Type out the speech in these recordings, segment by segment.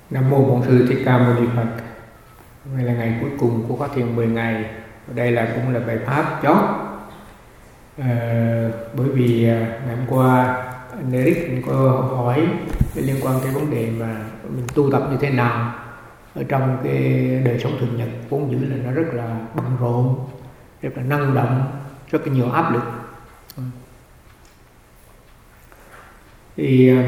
Nam mô Bổn Sư Thích Ca Mâu Ni Phật. Hôm nay là ngày cuối cùng của khóa thiền 10 ngày. Đây cũng là bài pháp chót. Bởi vì ngày hôm qua anh Eric có hỏi liên quan tới vấn đề mà mình tu tập như thế nào ở trong cái đời sống thường nhật, vốn dĩ là nó rất là bận rộn, rất là năng động, rất là nhiều áp lực. Thì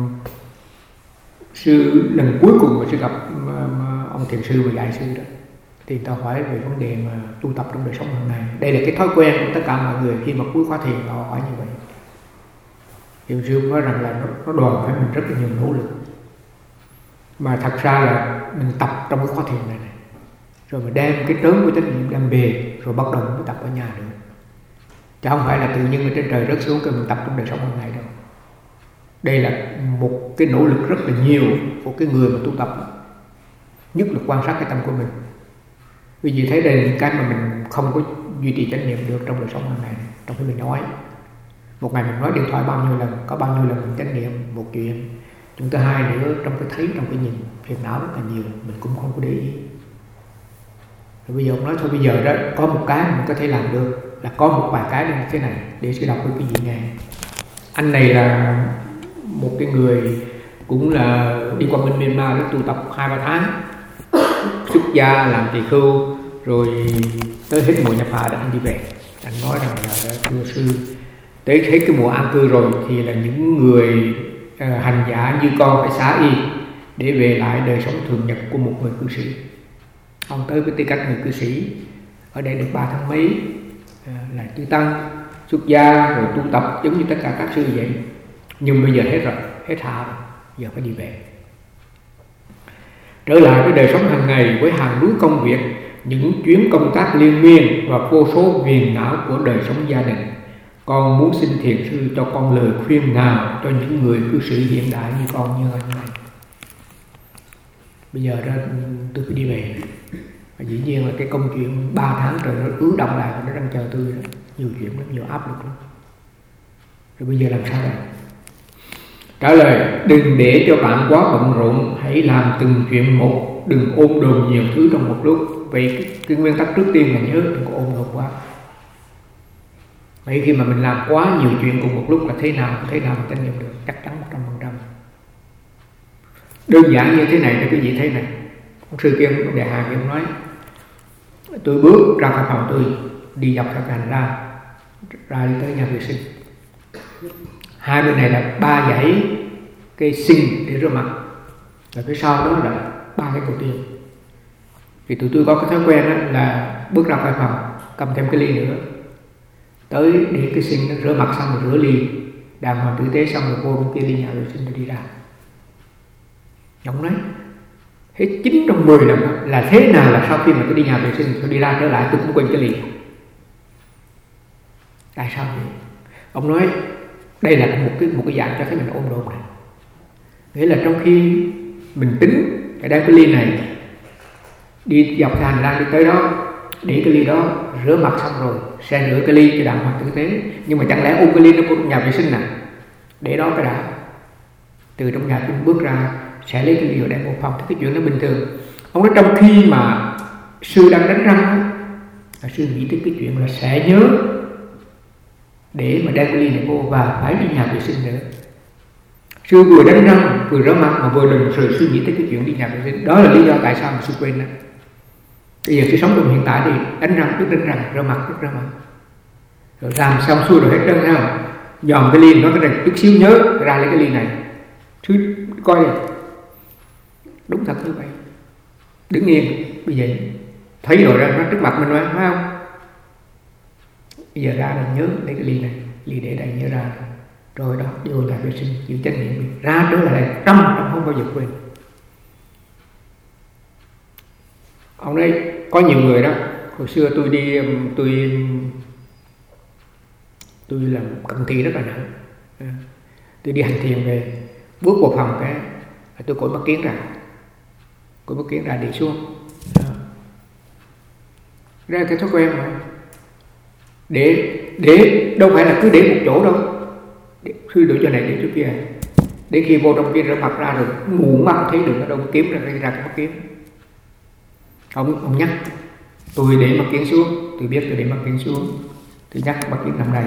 sư lần cuối cùng mà sư gặp ông thiền sư và dạy sư đó, thì người ta hỏi về vấn đề mà tu tập trong đời sống hàng ngày. Đây là cái thói quen của tất cả mọi người khi mà cuối khóa thiền họ hỏi như vậy. Thì sư nói rằng là nó đòi hỏi mình rất là nhiều nỗ lực, mà thật ra là mình tập trong cái khóa thiền này, rồi mình đem cái trớn của chánh niệm đem về, rồi bắt đầu mới tập ở nhà được, chứ không phải là tự nhiên ở trên trời rớt xuống cái mình tập trong đời sống hàng ngày đâu. Đây là một cái nỗ lực rất là nhiều của cái người mà tu tập, nhất là quan sát cái tâm của mình. Vì vậy thấy đây là những cái mà mình không có duy trì chánh niệm được trong đời sống hàng ngày. Trong khi mình nói, một ngày mình nói điện thoại bao nhiêu lần, có bao nhiêu lần mình chánh niệm một chuyện. Chúng thứ hai nữa, trong cái thấy, trong cái nhìn, phiền não rất là nhiều, mình cũng không có để ý. Rồi bây giờ ông nói thôi, bây giờ đó có một cái mình có thể làm được, là có một vài cái như thế này để sẽ đọc với cái gì nghe. Anh này là một cái người cũng là đi qua bên Myanmar đó, tu tập 2-3 tháng, xuất gia làm tỳ khưu, rồi tới hết mùa nhập hạ đã anh đi về. Anh nói rằng là thưa sư, tới hết cái mùa an cư rồi thì là những người hành giả như con phải xá y để về lại đời sống thường nhật của một người cư sĩ. Ông tới với tư cách người cư sĩ ở đây được 3 tháng mấy, là chư tăng xuất gia rồi tu tập giống như tất cả các sư vậy. Nhưng bây giờ hết rồi, hết hạ rồi, giờ phải đi về. Trở lại với đời sống hàng ngày với hàng núi công việc, những chuyến công tác liên miên và vô số phiền não của đời sống gia đình, con muốn xin thiền sư cho con lời khuyên nào cho những người cư sĩ hiện đại như con như anh này. Bây giờ đó tôi phải đi về, và dĩ nhiên là cái công chuyện 3 tháng trời nó ứ động lại và nó đang chờ tôi đó. Nhiều chuyện lắm, nhiều áp lực lắm. Rồi bây giờ làm sao đây? Trả lời, đừng để cho bạn quá bận rộn, hãy làm từng chuyện một, đừng ôm đồm nhiều thứ trong một lúc. Vậy cái nguyên tắc trước tiên là nhớ đừng có ôm đồm quá. Vậy khi mà mình làm quá nhiều chuyện cùng một lúc là thế nào mình chánh niệm được, chắc chắn 100%. Đơn giản như thế này cho quý vị thấy này. Ông sư kia ông đại hàng ông nói, tôi bước ra khỏi phòng tôi, đi dọc theo hành ra đi tới nhà vệ sinh. Hai bên này là 3 dãy cây xinh để rửa mặt, và phía sau đó là 3 cái cầu tiêu. Thì tụi tôi có cái thói quen đó là bước ra khỏi phòng cầm thêm cái ly nữa, tới để cái xinh nó rửa mặt xong rồi rửa ly đàng hoàng tử tế, xong rồi vô trong kia ly nhà vệ sinh rồi đi ra. Ông nói hết 9 trong 10 lần là thế nào là sau khi mà tôi đi nhà vệ sinh tôi đi ra trở lại tôi cũng quên cái ly. Tại sao vậy? Ông nói đây là một cái dạng cho thấy mình ôm đồm này. Nghĩa là trong khi mình tính cái đem cái ly này đi dọc cái hành lang đi tới đó, để cái ly đó rửa mặt xong rồi sẽ rửa cái ly cho đàng hoàng tử tế. Nhưng mà chẳng lẽ ôm cái ly nó của nhà vệ sinh này để đó cái đã, từ trong nhà chúng bước ra sẽ lấy cái ly rồi đem một phòng. Thì cái chuyện nó bình thường. Ông nói trong khi mà sư đang đánh răng đó, sư nghĩ tới cái chuyện là sẽ nhớ để mà đem cái ly này vô và phải đi nhà vệ sinh nữa. Sư vừa đánh răng vừa rửa mặt mà vừa đừng rồi suy nghĩ tới cái chuyện đi nhà vệ sinh. Đó là lý do tại sao mà sư quên đó. Bây giờ sư sống trong hiện tại thì đánh răng trước đánh răng, rửa mặt trước rửa mặt, rồi làm xong xuôi rồi hết trơn ha, dòm cái ly nó cái này chút xíu nhớ ra lấy cái ly này. Sư coi đi, đúng thật như vậy. Đứng yên bây giờ thấy rồi ra nó trước mặt mình rồi, phải không? Bây giờ ra là nhớ lấy cái ly này, ly để đây nhớ ra rồi đó, vô nhà vệ sinh chịu trách nhiệm, ra trở lại trăm không bao giờ quên. Ông ấy có nhiều người đó, hồi xưa tôi đi tôi làm cận thị rất là nặng, tôi đi hành thiền về, bước vào phòng cái tôi cởi mắt kiến ra để xuống. Ra cái thói quen mà để đâu phải là cứ để một chỗ đâu, sư để cho này để chỗ kia, Đến khi vô trong kia rửa mặt ra rồi mù mắt không thấy được ở đâu kiếm ra cái mắt kiếm. Ông nhắc tôi để mắt kiếm xuống, tôi biết tôi để mắt kiếm xuống, tôi nhắc mắt kiếm nằm đây,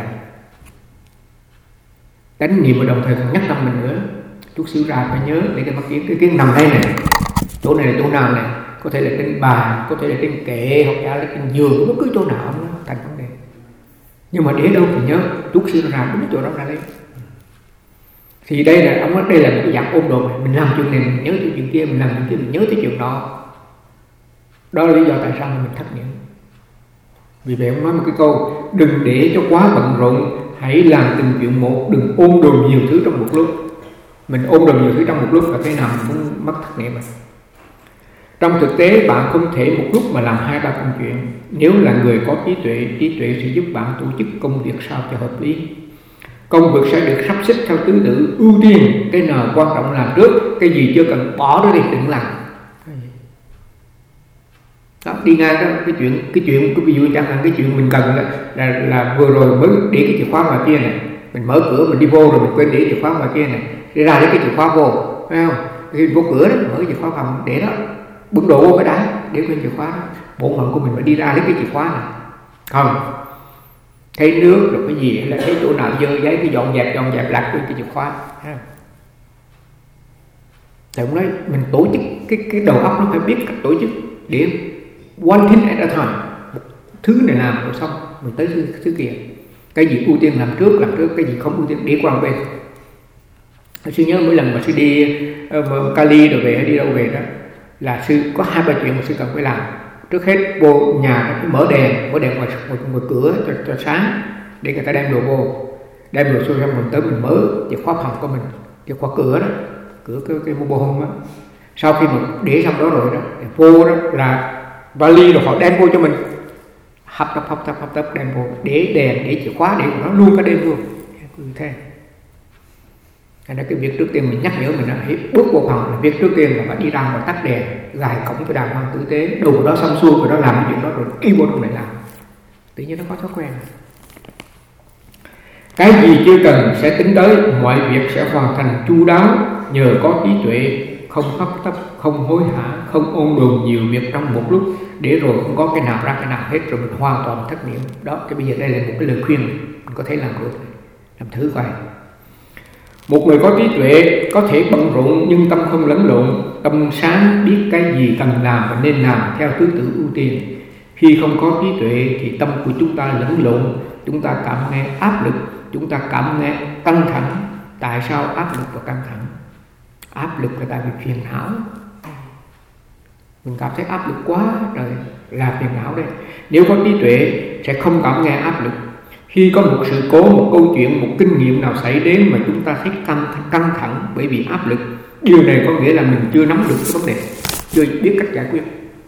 đánh niệm và đồng thời còn nhắc tâm mình nữa. Chút xíu ra phải nhớ để cái mắt kiếm, cái kiếm nằm đây này, chỗ này là chỗ nào này, có thể là trên bàn, có thể là trên kệ hoặc là trên giường, bất cứ chỗ nào nó thành vấn đề. Nhưng mà để đâu thì nhớ, chút xíu ra đúng chỗ đó ra lấy. Thì đây là ông nói đây là một cái dạng ôm đồm này. Mình làm chuyện này mình nhớ tới chuyện kia, mình làm chuyện kia mình nhớ tới chuyện đó. Đó là lý do tại sao mình thất niệm. Vì vậy ông nói một cái câu: đừng để cho quá bận rộn, hãy làm từng chuyện một, đừng ôm đồm nhiều thứ trong một lúc. Mình ôm đồm nhiều thứ trong một lúc là thế nào mình cũng mất thất niệm. Trong thực tế bạn không thể một lúc mà làm 2-3 công chuyện. Nếu là người có trí tuệ sẽ giúp bạn tổ chức công việc sao cho hợp lý. Công việc sẽ được sắp xếp theo thứ tự ưu tiên, cái nào quan trọng làm trước, cái gì chưa cần bỏ đó đi đừng làm. Đó, đi ngang đó, cái chuyện ví dụ chẳng hạn cái chuyện mình cần là vừa rồi mới để cái chìa khóa ngoài kia này, mình mở cửa mình đi vô rồi mình quên để chìa khóa ngoài kia này, để ra lấy cái chìa khóa vô, phải không? Khi vô cửa đó mở cái chìa khóa phòng để đó, bưng đồ vô cái đá để quên chìa khóa đó, bổn phận của mình phải đi ra lấy cái chìa khóa này, không? Thấy nước rồi cái gì là thấy chỗ nào dơ giấy cái dọn dẹp lạc quên cái chìa khóa, thấy không? Thì ông nói mình tổ chức cái đầu óc nó phải biết cách tổ chức để one thing at a time, một thứ này làm rồi xong mình tới thứ kia, cái gì ưu tiên làm trước, cái gì không ưu tiên để qua bên. Sư nhớ mỗi lần mà sư đi Cali rồi về hay đi đâu về đó là sư có 2-3 chuyện mà sư cần phải làm. Trước hết vô nhà phải mở đèn ngoài cửa cho sáng để người ta đem đồ vô, đem đồ xong mình tới mình mở chìa khóa phòng của mình, chìa khóa cửa đó, cửa cái mobile home á. Sau khi mà để xong đó rồi đó, vô đó là vali rồi họ đem vô cho mình, hấp tấp đem vô, để đèn để chìa khóa để nó luôn cả đêm luôn. Thế thành ra cái việc trước tiên mình nhắc nhở mình là hãy bước vô phòng là việc trước tiên là phải đi ra và tắt đèn, gài cổng phải đàng hoàng tử tế, đồ đó xong xuôi rồi đó làm cái chuyện đó rồi đi vô trong này làm, tự nhiên nó có thói quen. Cái gì chưa cần sẽ tính tới, mọi việc sẽ hoàn thành chu đáo nhờ có trí tuệ, không hấp tấp, không hối hả, không ôm đồm nhiều việc trong một lúc để rồi không có cái nào ra cái nào hết rồi mình hoàn toàn thất niệm. Đó, cái bây giờ đây là một cái lời khuyên mình có thể làm được, làm thử coi. Một người có trí tuệ có thể bận rộn nhưng tâm không lẫn lộn, tâm sáng biết cái gì cần làm và nên làm theo thứ tự ưu tiên. Khi không có trí tuệ thì tâm của chúng ta lẫn lộn, chúng ta cảm nghe áp lực, chúng ta cảm nghe căng thẳng. Tại sao áp lực và căng thẳng? Áp lực là tại vì phiền não. Mình cảm thấy áp lực quá trời là phiền não đây. Nếu có trí tuệ sẽ không cảm nghe áp lực. Khi có một sự cố, một câu chuyện, một kinh nghiệm nào xảy đến mà chúng ta thấy căng thẳng bởi vì áp lực, điều này có nghĩa là mình chưa nắm được cái vấn đề, chưa biết cách giải quyết.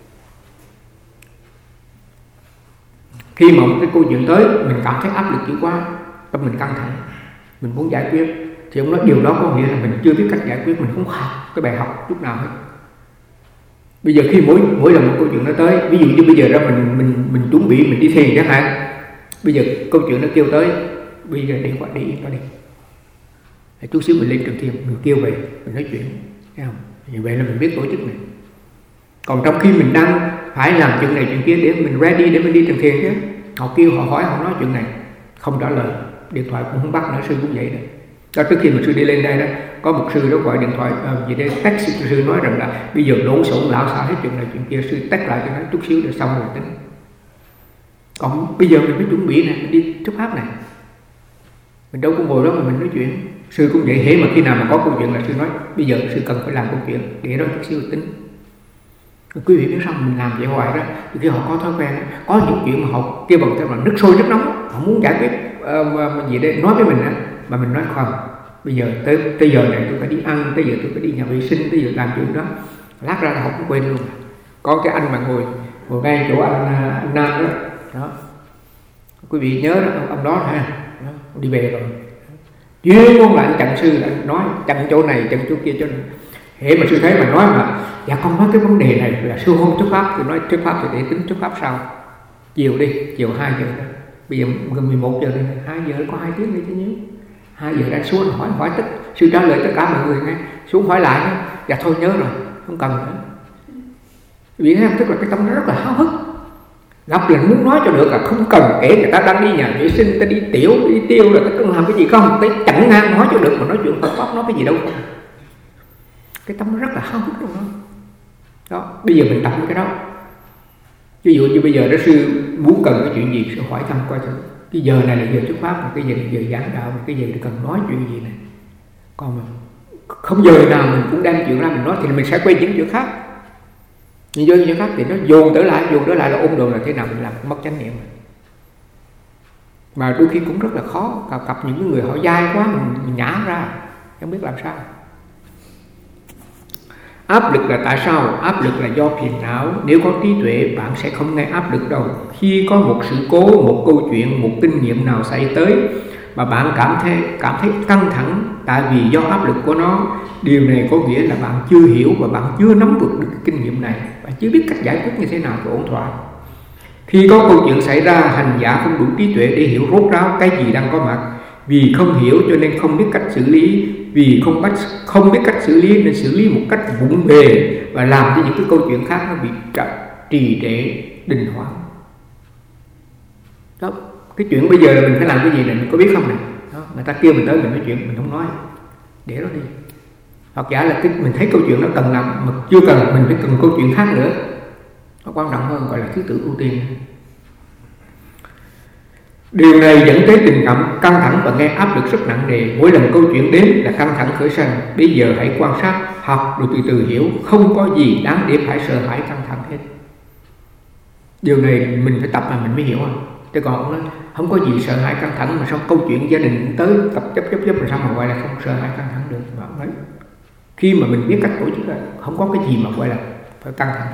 Khi mà một cái câu chuyện tới mình cảm thấy áp lực dữ quá, tâm mình căng thẳng, mình muốn giải quyết, thì ông nói điều đó có nghĩa là mình chưa biết cách giải quyết, mình không học cái bài học chút nào hết. Bây giờ khi mỗi lần một câu chuyện nó tới, ví dụ như bây giờ ra mình chuẩn bị mình đi thiền chẳng hạn, bây giờ câu chuyện nó kêu tới, bây giờ để yên đó đi, chút xíu mình lên trường thiền, mình kêu về, mình nói chuyện, thấy không? Như vậy là mình biết tổ chức này. Còn trong khi mình đang phải làm chuyện này chuyện kia để mình ready để mình đi trường thiền chứ, họ kêu họ hỏi họ nói chuyện này không trả lời, điện thoại cũng không bắt nữa. Sư cũng vậy đấy. Đó, trước khi mà sư đi lên đây đó, có một sư đó gọi điện thoại gì đây text sư nói rằng là bây giờ lộn xộn lão sao hết chuyện này chuyện kia, sư text lại cho nó chút xíu để xong rồi tính. Còn bây giờ mình phải chuẩn bị này, mình đi chấp pháp này, mình đâu có ngồi đó mà mình nói chuyện. Sư cũng vậy, hễ mà khi nào mà có câu chuyện là sư nói bây giờ sư cần phải làm câu chuyện để đó chút xíu tính. Quý vị biết sao mình làm vậy hoài đó, thì khi họ có thói quen, có những chuyện mà họ kêu bằng theo là nước sôi nước nóng, họ muốn giải quyết gì đây nói với mình á, mà mình nói không, bây giờ tới giờ này tôi phải đi ăn, tới giờ tôi phải đi nhà vệ sinh, tới giờ làm chuyện đó, lát ra là họ cũng quên luôn. Có cái anh mà ngồi ngay chỗ anh Nam đó, quý vị nhớ đó, ông đó ha, đó, đi về rồi, chuyên môn là anh chặn sư, anh nói chặn chỗ này chặn chỗ kia cho nên hễ mà sư thấy mà nói mà dạ con nói cái vấn đề này là sư không chấp pháp, thì nói chấp pháp thì để tính chấp pháp sau, chiều đi, chiều 2 giờ đó. Bây giờ gần 11 giờ đi, 2 giờ có 2 tiếng đi chứ nhớ, 2 giờ đang xuống hỏi tất Sư trả lời tất cả mọi người nghe, xuống hỏi lại, dạ thôi nhớ rồi, không cần nữa. Vì thế tức là cái tâm nó rất là háo hức, gặp là muốn nói cho được, là không cần kể người ta đang đi nhà vệ sinh, ta đi tiểu, đi tiêu là ta cần làm cái gì không, tới chẳng ngang nói cho được, mà nói chuyện Phật pháp nói cái gì đâu không. Cái tâm nó rất là háo hức trong đó. Đó, bây giờ mình tập cái đó. Ví dụ như bây giờ đó sư muốn cần cái chuyện gì, sư hỏi thăm coi thử cái giờ này là giờ thuyết pháp, cái giờ này giờ giảng đạo, cái giờ này cần nói chuyện gì này. Còn mà không giờ nào mình cũng đem chuyện ra mình nói thì mình sẽ quên những chuyện khác. Nhưng do chuyện khác thì nó dồn trở lại là ôm đồn là thế nào mình làm mất chánh niệm. Mà đôi khi cũng rất là khó, gặp những người họ dai quá mình nhả ra, không biết làm sao. Áp lực là tại sao? Áp lực là do phiền não. Nếu có trí tuệ bạn sẽ không nghe áp lực đâu. Khi có một sự cố, một câu chuyện, một kinh nghiệm nào xảy tới mà bạn cảm thấy căng thẳng tại vì do áp lực của nó, điều này có nghĩa là bạn chưa hiểu và bạn chưa nắm vượt được cái kinh nghiệm này, bạn chưa biết cách giải quyết như thế nào cho ổn thỏa. Khi có câu chuyện xảy ra, hành giả không đủ trí tuệ để hiểu rốt ráo cái gì đang có mặt. Vì không hiểu cho nên không biết cách xử lý, vì không biết cách xử lý nên xử lý một cách vụng về và làm cho những cái câu chuyện khác nó bị trì trệ, đình hoãn. Đó, cái chuyện bây giờ là mình phải làm cái gì này mình có biết không này? Đó, người ta kêu mình tới mình nói chuyện mình không nói, để nó đi. Hoặc giả là mình thấy câu chuyện nó cần làm mà chưa cần, mình phải cần câu chuyện khác nữa. Nó quan trọng hơn, gọi là thứ tự ưu tiên. Điều này dẫn tới tình cảm căng thẳng và nghe áp lực rất nặng nề. Mỗi lần câu chuyện đến là căng thẳng khởi sanh. Bây giờ hãy quan sát, học rồi từ từ hiểu. Không có gì đáng để phải sợ hãi căng thẳng hết. Điều này mình phải tập mà mình mới hiểu. Chứ còn không có gì sợ hãi căng thẳng, mà xong câu chuyện gia đình tới tập chấp rồi sao mà gọi là không sợ hãi căng thẳng được. Đấy. Khi mà mình biết cách tổ chức là không có cái gì mà gọi là phải căng thẳng.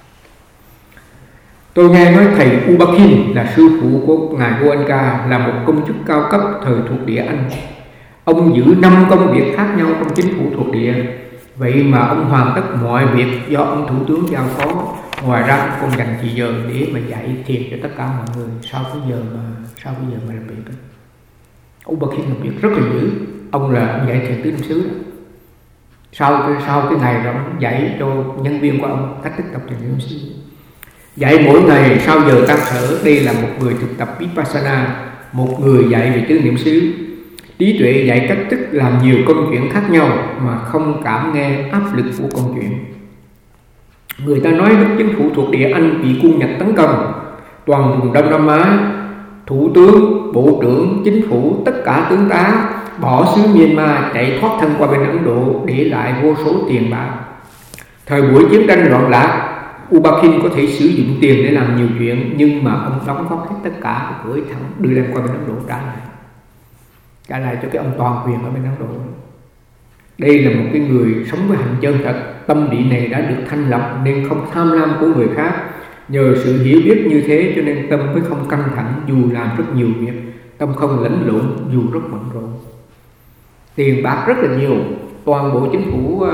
Tôi nghe nói thầy Ubakin là sư phụ của ngài Goenka, là một công chức cao cấp thời thuộc địa Anh. Ông giữ 5 công việc khác nhau trong chính phủ thuộc địa. Vậy mà ông hoàn tất mọi việc do ông thủ tướng giao phó. Ngoài ra ông còn dành chỉ giờ để mà dạy thiền cho tất cả mọi người sau cái giờ mà làm việc đó. Ubakin làm việc rất là dữ. Ông dạy thiền tứ niệm xứ đó. Sau cái ngày đó ông dạy cho nhân viên của ông cách thức tập thiền tứ niệm xứ. Dạy mỗi ngày sau giờ tan sở. Đây là một người thực tập Vipassana, một người dạy về tứ niệm xứ. Trí tuệ dạy cách thức làm nhiều công chuyện khác nhau mà không cảm nghe áp lực của công chuyện. Người ta nói nước chính phủ thuộc địa Anh bị quân Nhật tấn công, toàn vùng Đông Nam Á, thủ tướng, bộ trưởng, chính phủ, tất cả tướng tá bỏ xứ Myanmar chạy thoát thân qua bên Ấn Độ, để lại vô số tiền bạc. Thời buổi chiến tranh loạn lạc, Ubakin có thể sử dụng tiền để làm nhiều chuyện, nhưng mà ông đóng góp hết tất cả, gửi thẳng đưa đem qua bên Ấn Độ trả lại cho cái ông toàn quyền ở bên Ấn Độ. Đây là một cái người sống với hành chân thật. Tâm địa này đã được thanh lập nên không tham lam của người khác. Nhờ sự hiểu biết như thế cho nên tâm mới không căng thẳng dù làm rất nhiều việc. Tâm không lẫn lộn dù rất bận rộn. Tiền bạc rất là nhiều. Toàn bộ chính phủ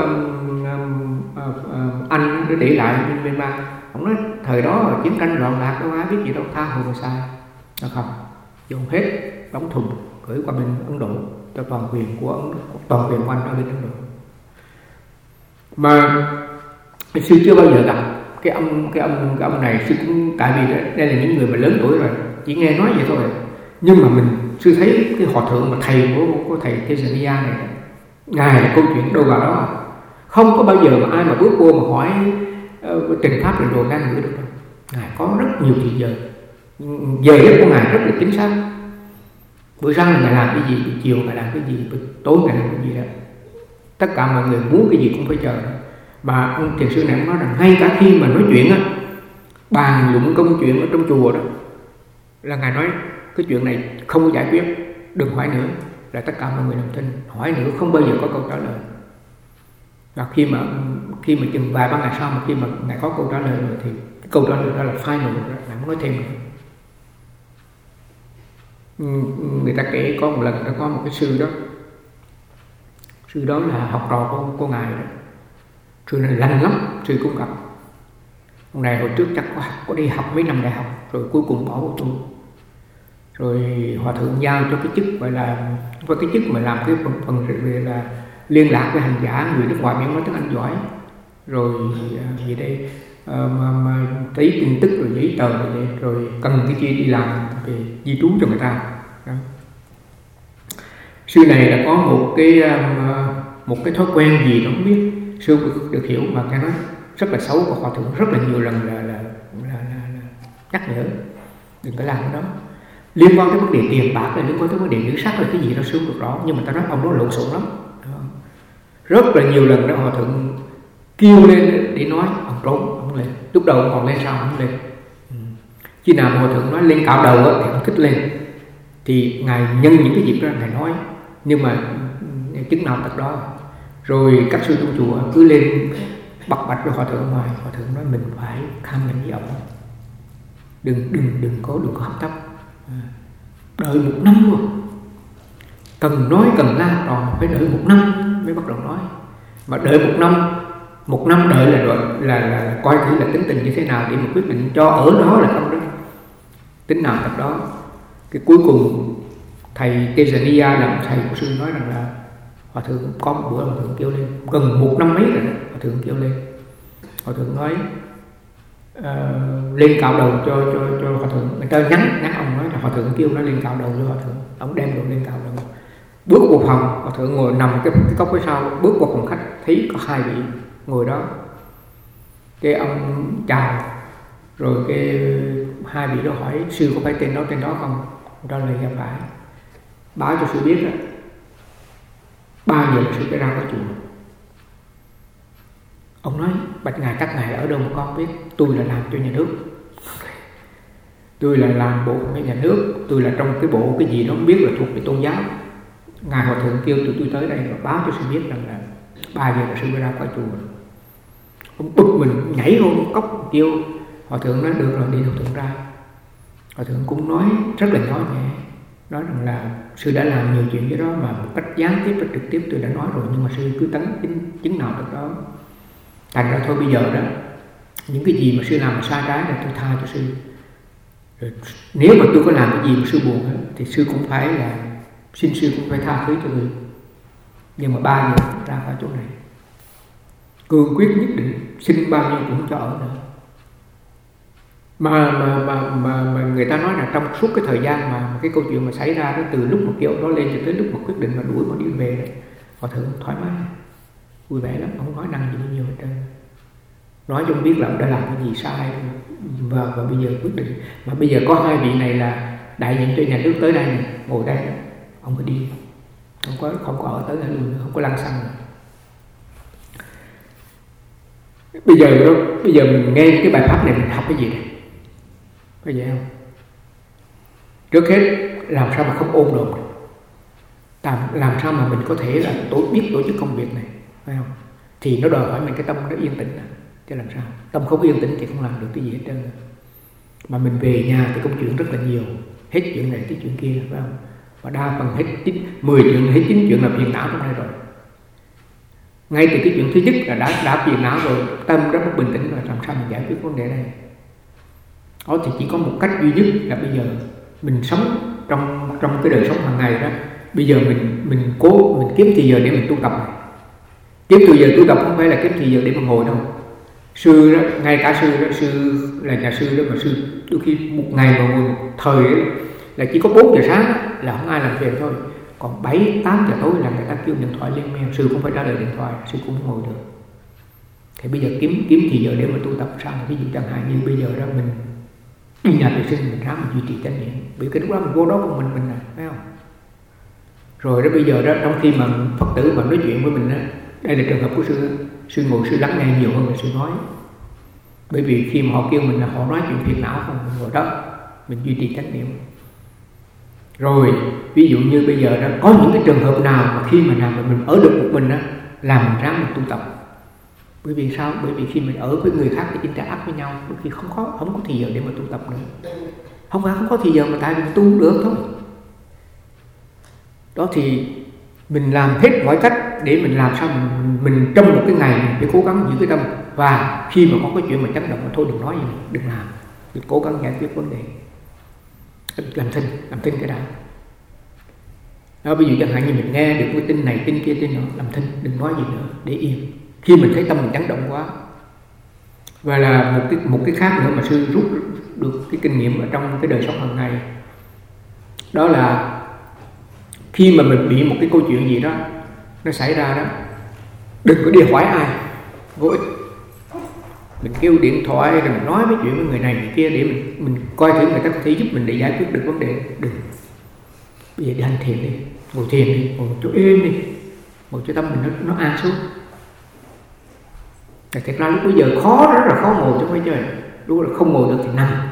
Anh đã để lại bên Myanmar. Ông nói thời đó chiến tranh loạn lạc đâu ai biết gì đâu, tha hồ mà sai. Nó không, dồn hết đóng thùng gửi qua bên Ấn Độ cho toàn quyền của toàn quyền của Anh ở bên Ấn Độ. Mà sư chưa bao giờ gặp cái ông này. Sư cũng tại vì đây là những người mà lớn tuổi rồi, chỉ nghe nói vậy thôi. Nhưng mà sư thấy cái hòa thượng mà thầy của thầy Tejaniya này, ngài là câu chuyện đâu vào đó. Không có bao giờ mà ai mà bước vô mà hỏi trình pháp rồi ngang ngữ được đâu. Ngài có rất nhiều thời giờ. Giờ giấc của ngài rất là chính xác. Bữa sáng là ngài làm cái gì, buổi chiều ngài làm cái gì, buổi tối ngài làm cái gì đó. Tất cả mọi người muốn cái gì cũng phải chờ. Mà ông thiền sư này nói rằng ngay cả khi mà nói chuyện á, bàn luận công chuyện ở trong chùa đó, là ngài nói cái chuyện này không có giải quyết, đừng hỏi nữa, là tất cả mọi người đồng tin. Hỏi nữa không bao giờ có câu trả lời. Và khi mà chừng vài ba ngày sau mà khi mà ngài có câu trả lời rồi thì cái câu trả lời đó là final rồi, ngài không nói thêm nữa. Người ta kể có một lần đã có một cái sư đó là học trò của ngài đó. Sư này lành lắm, sư cũng gặp. Ông này hồi trước chắc có đi học mấy năm đại học rồi cuối cùng bỏ vô tu. Rồi hòa thượng giao cho cái chức gọi là có cái chức mà làm cái phần là liên lạc với hành giả người nước ngoài miệng nói tiếng Anh giỏi, rồi gì đây mà thấy tin tức rồi giấy tờ rồi cần cái chi đi làm về di trú cho người ta. Đó. Sư này đã có một cái thói quen gì đó không biết, sư được hiểu mà cái nói rất là xấu của hòa thượng rất là nhiều lần là nhắc nhở đừng có làm cái đó. Liên quan tới vấn đề tiền bạc, là liên quan tới vấn đề nữ sắc là cái gì đó sư không được rõ, nhưng mà ta nói ông đó lộn xộn lắm. Rất là nhiều lần đó hòa thượng kêu lên để nói, ông trốn, ông lên. Lúc đầu còn lên sau ông lên. Khi nào hòa thượng nói lên cạo đầu đó, thì ông kích lên. Thì ngài nhân những cái dịp đó ngài nói, nhưng mà chứng nào tật đó. Rồi các sư trong chùa cứ lên bật bạch với hòa thượng ngoài, hòa thượng nói mình phải kham nhận với ông, đừng có hấp tấp. Đợi 1 năm luôn, cần nói cần la còn phải đợi 1 năm mới bắt đầu nói. Mà đợi 1 năm đợi là coi thử là tính tình như thế nào để mà quyết định cho ở đó là không đó, tính nào tập đó. Cái cuối cùng thầy Tejaniya là thầy của sư nói rằng là hòa thượng có một bữa hòa thượng kêu lên, gần 1 năm mấy rồi đó, hòa thượng kêu lên, hòa thượng nói lên cạo đầu cho hòa thượng. Người ta nhắn ông nói là hòa thượng kêu nó lên cạo đầu cho hòa thượng, ông đem đồ lên cạo đầu. Bước vào phòng, hòa thượng ngồi nằm cái cốc phía sau, bước vào phòng khách thấy có 2 vị ngồi đó. Cái ông chào, rồi cái 2 vị đó hỏi sư có phải tên đó không? Đó là dạ phải. Báo cho sư biết đó, 3 giờ là sư phải ra khỏi chùa. Ông nói bạch ngài các ngài ở đâu mà con biết, tôi là làm cho nhà nước, tôi là làm bộ với nhà nước, tôi là trong cái bộ cái gì đó không biết là thuộc về tôn giáo. Ngài hòa thượng kêu tụi tôi tới đây và báo cho sư biết rằng là 3 giờ là sư phải ra khỏi chùa. Ông bực mình nhảy vô cốc kêu, hòa thượng nói được rồi đi hòa thượng ra. Hòa thượng cũng nói rất là nhỏ nhẹ, nói rằng là sư đã làm nhiều chuyện cái đó mà một cách gián tiếp và trực tiếp tôi đã nói rồi, nhưng mà sư cứ tấn chứng nào được đó. Thành ra thôi bây giờ đó, những cái gì mà sư làm sai trái là tôi tha cho sư. Rồi, nếu mà tôi có làm cái gì mà sư buồn thì sư cũng phải là xin sư cũng phải tha thứ cho tôi. Nhưng mà 3 giờ ra khỏi chỗ này, cương quyết nhất định xin bao nhiêu cũng cho ở nữa. Mà người ta nói là trong suốt cái thời gian mà cái câu chuyện mà xảy ra đó, từ lúc mà kêu đó lên cho tới lúc mà quyết định mà đuổi mà đi về đó, hòa thượng thoải mái, vui vẻ lắm, không nói năng gì nhiều hết trơn. Nói cho ông biết là ông đã làm cái gì sai và bây giờ quyết định. Mà bây giờ có 2 vị này là đại diện cho nhà nước tới đây này, ngồi đây đó, ông phải đi, không có ở tới đây luôn, không có lăn xăng nữa. Bây giờ mình nghe cái bài pháp này mình học cái gì đây? Có vậy không? Trước hết làm sao mà không ôm đồm, làm sao mà mình có thể là biết tổ chức công việc này, phải không? Thì nó đòi hỏi mình cái tâm nó yên tĩnh đó. Chứ làm sao? Tâm không yên tĩnh thì không làm được cái gì hết trơn. Mà mình về nhà thì công chuyện rất là nhiều, hết chuyện này tới chuyện kia, phải không? Và đa phần hết 10 chuyện, hết 9 chuyện là phiền não trong đây rồi. Ngay từ cái chuyện thứ nhất là đã phiền não rồi, tâm rất bất bình tĩnh rồi, làm sao mình giải quyết vấn đề này? Đó thì chỉ có một cách duy nhất là bây giờ mình sống trong cái đời sống hàng ngày đó. Bây giờ mình kiếm thì giờ để mình tu tập này. Kiếm thì giờ tu tập không phải là kiếm thì giờ để mà ngồi đâu. Sư đó, ngay cả sư đó, sư là nhà sư đó, mà sư đôi khi một ngày mà một thời ấy, là chỉ có 4 giờ sáng đó, là không ai làm việc thôi. Còn 7-8 giờ tối là người ta kêu điện thoại lên men, sư cũng phải trả lời điện thoại, sư cũng không ngồi được. Thì bây giờ kiếm thì giờ để mà tu tập sao? Ví dụ chẳng hạn như bây giờ đó mình đi nhà vệ sinh mình ráng mình duy trì chánh niệm, vì cái lúc đó mình vô đó của mình là phải không? Rồi đó bây giờ đó, trong khi mà Phật tử mà nói chuyện với mình đó, đây là trường hợp của sư ngồi sư lắng nghe nhiều hơn là sư nói. Bởi vì khi mà họ kêu mình là họ nói chuyện phiền não không, mình ngồi đó mình duy trì chánh niệm. Rồi ví dụ như bây giờ đó có những cái trường hợp nào mà khi mà nào mà mình ở được một mình đó, làm mình ráng mình tu tập. Bởi vì sao? Bởi vì khi mình ở với người khác thì chúng ta ác với nhau, đôi khi không có thì giờ để mà tu tập nữa. Không phải không có thì giờ mà tại vì mình tu không được thôi. Đó thì mình làm hết mọi cách để mình làm sao mình trong một cái ngày mình phải cố gắng giữ cái tâm. Và khi mà có cái chuyện mà chấn động mà thôi đừng nói gì, đừng làm, đừng cố gắng giải quyết vấn đề. làm thinh cái đã. Đó, ví dụ chẳng hạn như mình nghe được cái tin này tin kia tin nọ, làm thinh, đừng nói gì nữa, để yên. Khi mình thấy tâm mình chấn động quá. Và là một cái khác nữa mà sư rút được cái kinh nghiệm ở trong cái đời sống hàng ngày, đó là khi mà mình bị một cái câu chuyện gì đó nó xảy ra đó, đừng có đi hỏi ai vô ích. Mình kêu điện thoại rồi mình nói với chuyện với người này người kia để mình coi thử người ta có thể giúp mình để giải quyết được vấn đề. Đừng. Bây giờ đi hành thiền đi, ngồi thiền đi, ngồi chỗ êm đi, ngồi cho tâm mình nó an xuống. Thật ra lúc bây giờ rất là khó ngồi trong mấy chơi. Lúc là không ngồi được thì nằm,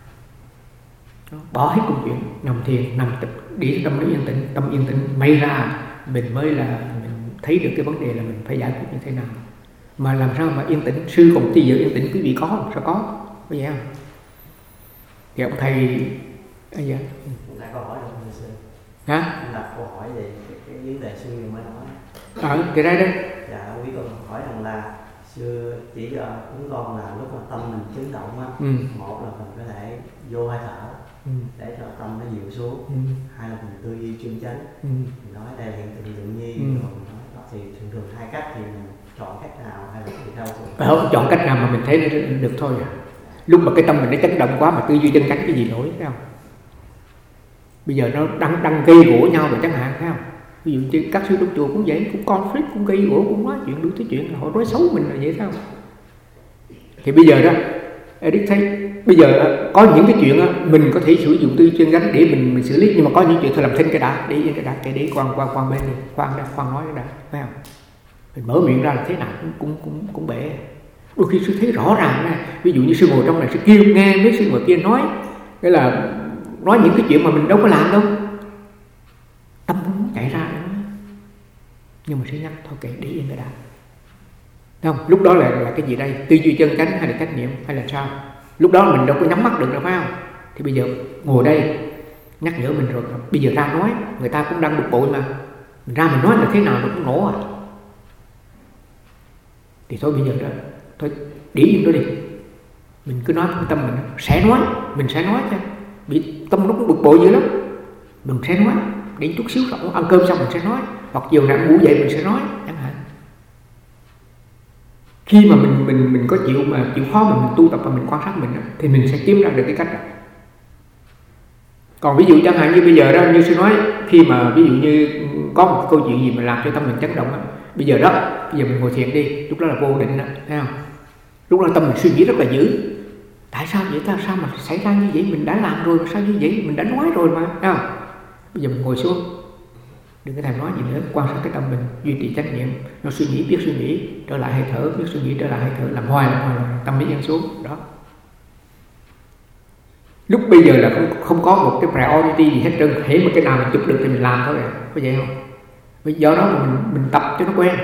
bỏ hết công chuyện, nằm thiền, nằm tập để tâm nó yên tĩnh, tâm yên tĩnh may ra mình mới là mình thấy được cái vấn đề là mình phải giải quyết như thế nào. Mà làm sao mà yên tĩnh, sư còn bây giờ yên tĩnh quý vị có sao có vậy không? Thì ông thầy anh vậy. Đặt câu hỏi được không sư? Hả? Đặt câu hỏi về cái vấn đề sư mới nói. Cái đấy. Dạ, quý con hỏi rằng là sư chỉ cho chúng con là lúc mà tâm mình chấn động á, một là mình có thể vô hơi thở để cho tâm nó dịu xuống, hai là mình tư duy chuyên chánh, mình nói đây là hiện tượng tự nhiên, rồi mình nói đó thì thường hai cách thì mình chọn cách nào hay là gì đâu? Không chọn cách nào mà mình thấy nó được thôi à. Lúc mà cái tâm mình nó chấn động quá mà tư duy chân chánh cái gì nổi, thấy không? Bây giờ nó đang gây gỗ nhau rồi chẳng hạn, thấy không? Ví dụ như các sư trong chùa cũng vậy, cũng conflict, cũng gây gỗ, cũng nói chuyện đủ thứ chuyện, họ nói xấu mình là vậy, thấy không? Thì bây giờ đó, Eric thấy bây giờ có những cái chuyện đó, mình có thể sử dụng tư duy chân chánh để mình xử lý, nhưng mà có những chuyện thôi làm thinh cái đã, để yên cái đã, để quan bên đi, khoan nói cái đã, phải không? Mình mở miệng ra là thế nào cũng bể. Đôi khi sư thấy rõ ràng này, ví dụ như sư ngồi trong này sư kêu nghe mấy sư ngồi kia nói, cái là nói những cái chuyện mà mình đâu có làm đâu, tâm cũng chạy ra nữa. Nhưng mà sư nhắc thôi kệ, để yên cái đã. Thấy không? Lúc đó là cái gì đây? Tư duy chân chánh hay là trách nhiệm hay là sao? Lúc đó mình đâu có nhắm mắt được đâu, phải không? Thì bây giờ ngồi đây nhắc nhở mình rồi, bây giờ ra nói, người ta cũng đang bực bội mà, mình ra mình nói là thế nào nó cũng nổ à. Thì thôi bây giờ đó, thôi để yên đó đi, mình cứ nói với tâm mình sẽ nói chứ, bị tâm nó cũng bực bội dữ lắm, mình sẽ nói, đến chút xíu rồi ăn cơm xong mình sẽ nói, hoặc chiều nào ngủ dậy mình sẽ nói chẳng hạn. Khi mà mình có chịu khó mà mình tu tập và mình quan sát mình thì mình sẽ kiếm ra được cái cách đó. Còn ví dụ chẳng hạn như bây giờ đó, như sư nói, khi mà ví dụ như có một câu chuyện gì mà làm cho tâm mình chấn động đó, bây giờ mình ngồi thiền đi, lúc đó là vô định đó, thấy không? Lúc đó tâm mình suy nghĩ rất là dữ, tại sao vậy, sao mà xảy ra như vậy, mình đã làm rồi, sao như vậy, mình đã nói rồi mà, thấy không? Bây giờ mình ngồi xuống, đừng có thèm nói gì nữa, quan sát cái tâm mình, duy trì trách nhiệm, nó suy nghĩ biết suy nghĩ, trở lại hơi thở, biết suy nghĩ trở lại hơi thở, làm hoài tâm mới yên xuống đó. Lúc bây giờ là không có một cái priority gì hết trơn, hễ mà cái nào mình chụp được thì mình làm thôi, có vậy không? Do đó mà mình tập cho nó quen.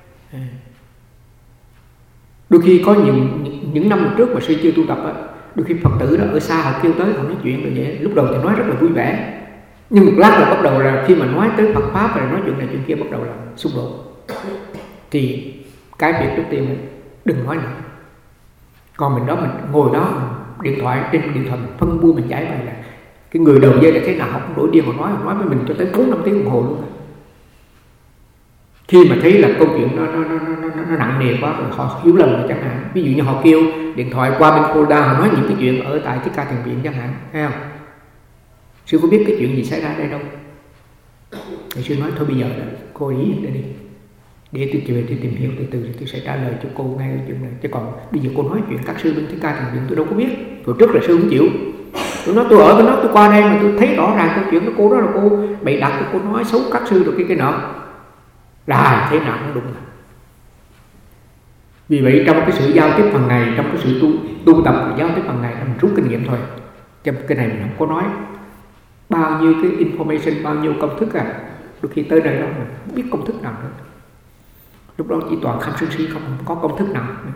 Đôi khi có những năm trước mà sư chưa tu tập á, đôi khi Phật tử đó ở xa họ kêu tới họ nói chuyện rồi vậy, lúc đầu thì nói rất là vui vẻ, nhưng một lát là bắt đầu là khi mà nói tới Phật pháp rồi nói chuyện này chuyện kia bắt đầu là xung đột. Thì cái việc trước tiên là đừng nói nữa. Còn mình ngồi đó trên điện thoại mình phân bua mình giải bày là cái người đầu dây là thế nào, họ cũng đổi điên, họ nói với mình cho tới 4-5 tiếng đồng hồ luôn. Khi mà thấy là câu chuyện nó nặng nề quá rồi họ hiểu lầm rồi chẳng hạn, ví dụ như họ kêu điện thoại qua bên Koda, họ nói những cái chuyện ở tại Thích Ca Thiền Viện chẳng hạn, thấy không? Sư có biết cái chuyện gì xảy ra đây đâu. Thì sư nói thôi bây giờ là cô ý để đi, để tôi về tôi tìm hiểu từ rồi tôi sẽ trả lời cho cô ngay cái chuyện này. Chứ còn bây giờ cô nói chuyện các sư bên Thích Ca Thiền Viện tôi đâu có biết. Rồi trước là sư không chịu, tôi nói tôi qua đây mà tôi thấy rõ ràng câu chuyện của cô đó là cô bày đặt, cô nói xấu các sư rồi cái nọ, là thế nào cũng đúng rồi. Vì vậy trong cái sự giao tiếp hàng ngày, trong cái sự tu tập và giao tiếp hàng ngày mình rút kinh nghiệm thôi. Trong cái này mình không có nói bao nhiêu cái information, bao nhiêu công thức à. Đôi khi tới đây đó mình không biết công thức nào nữa. Lúc đó chỉ toàn kham sân si, không có công thức nào nữa.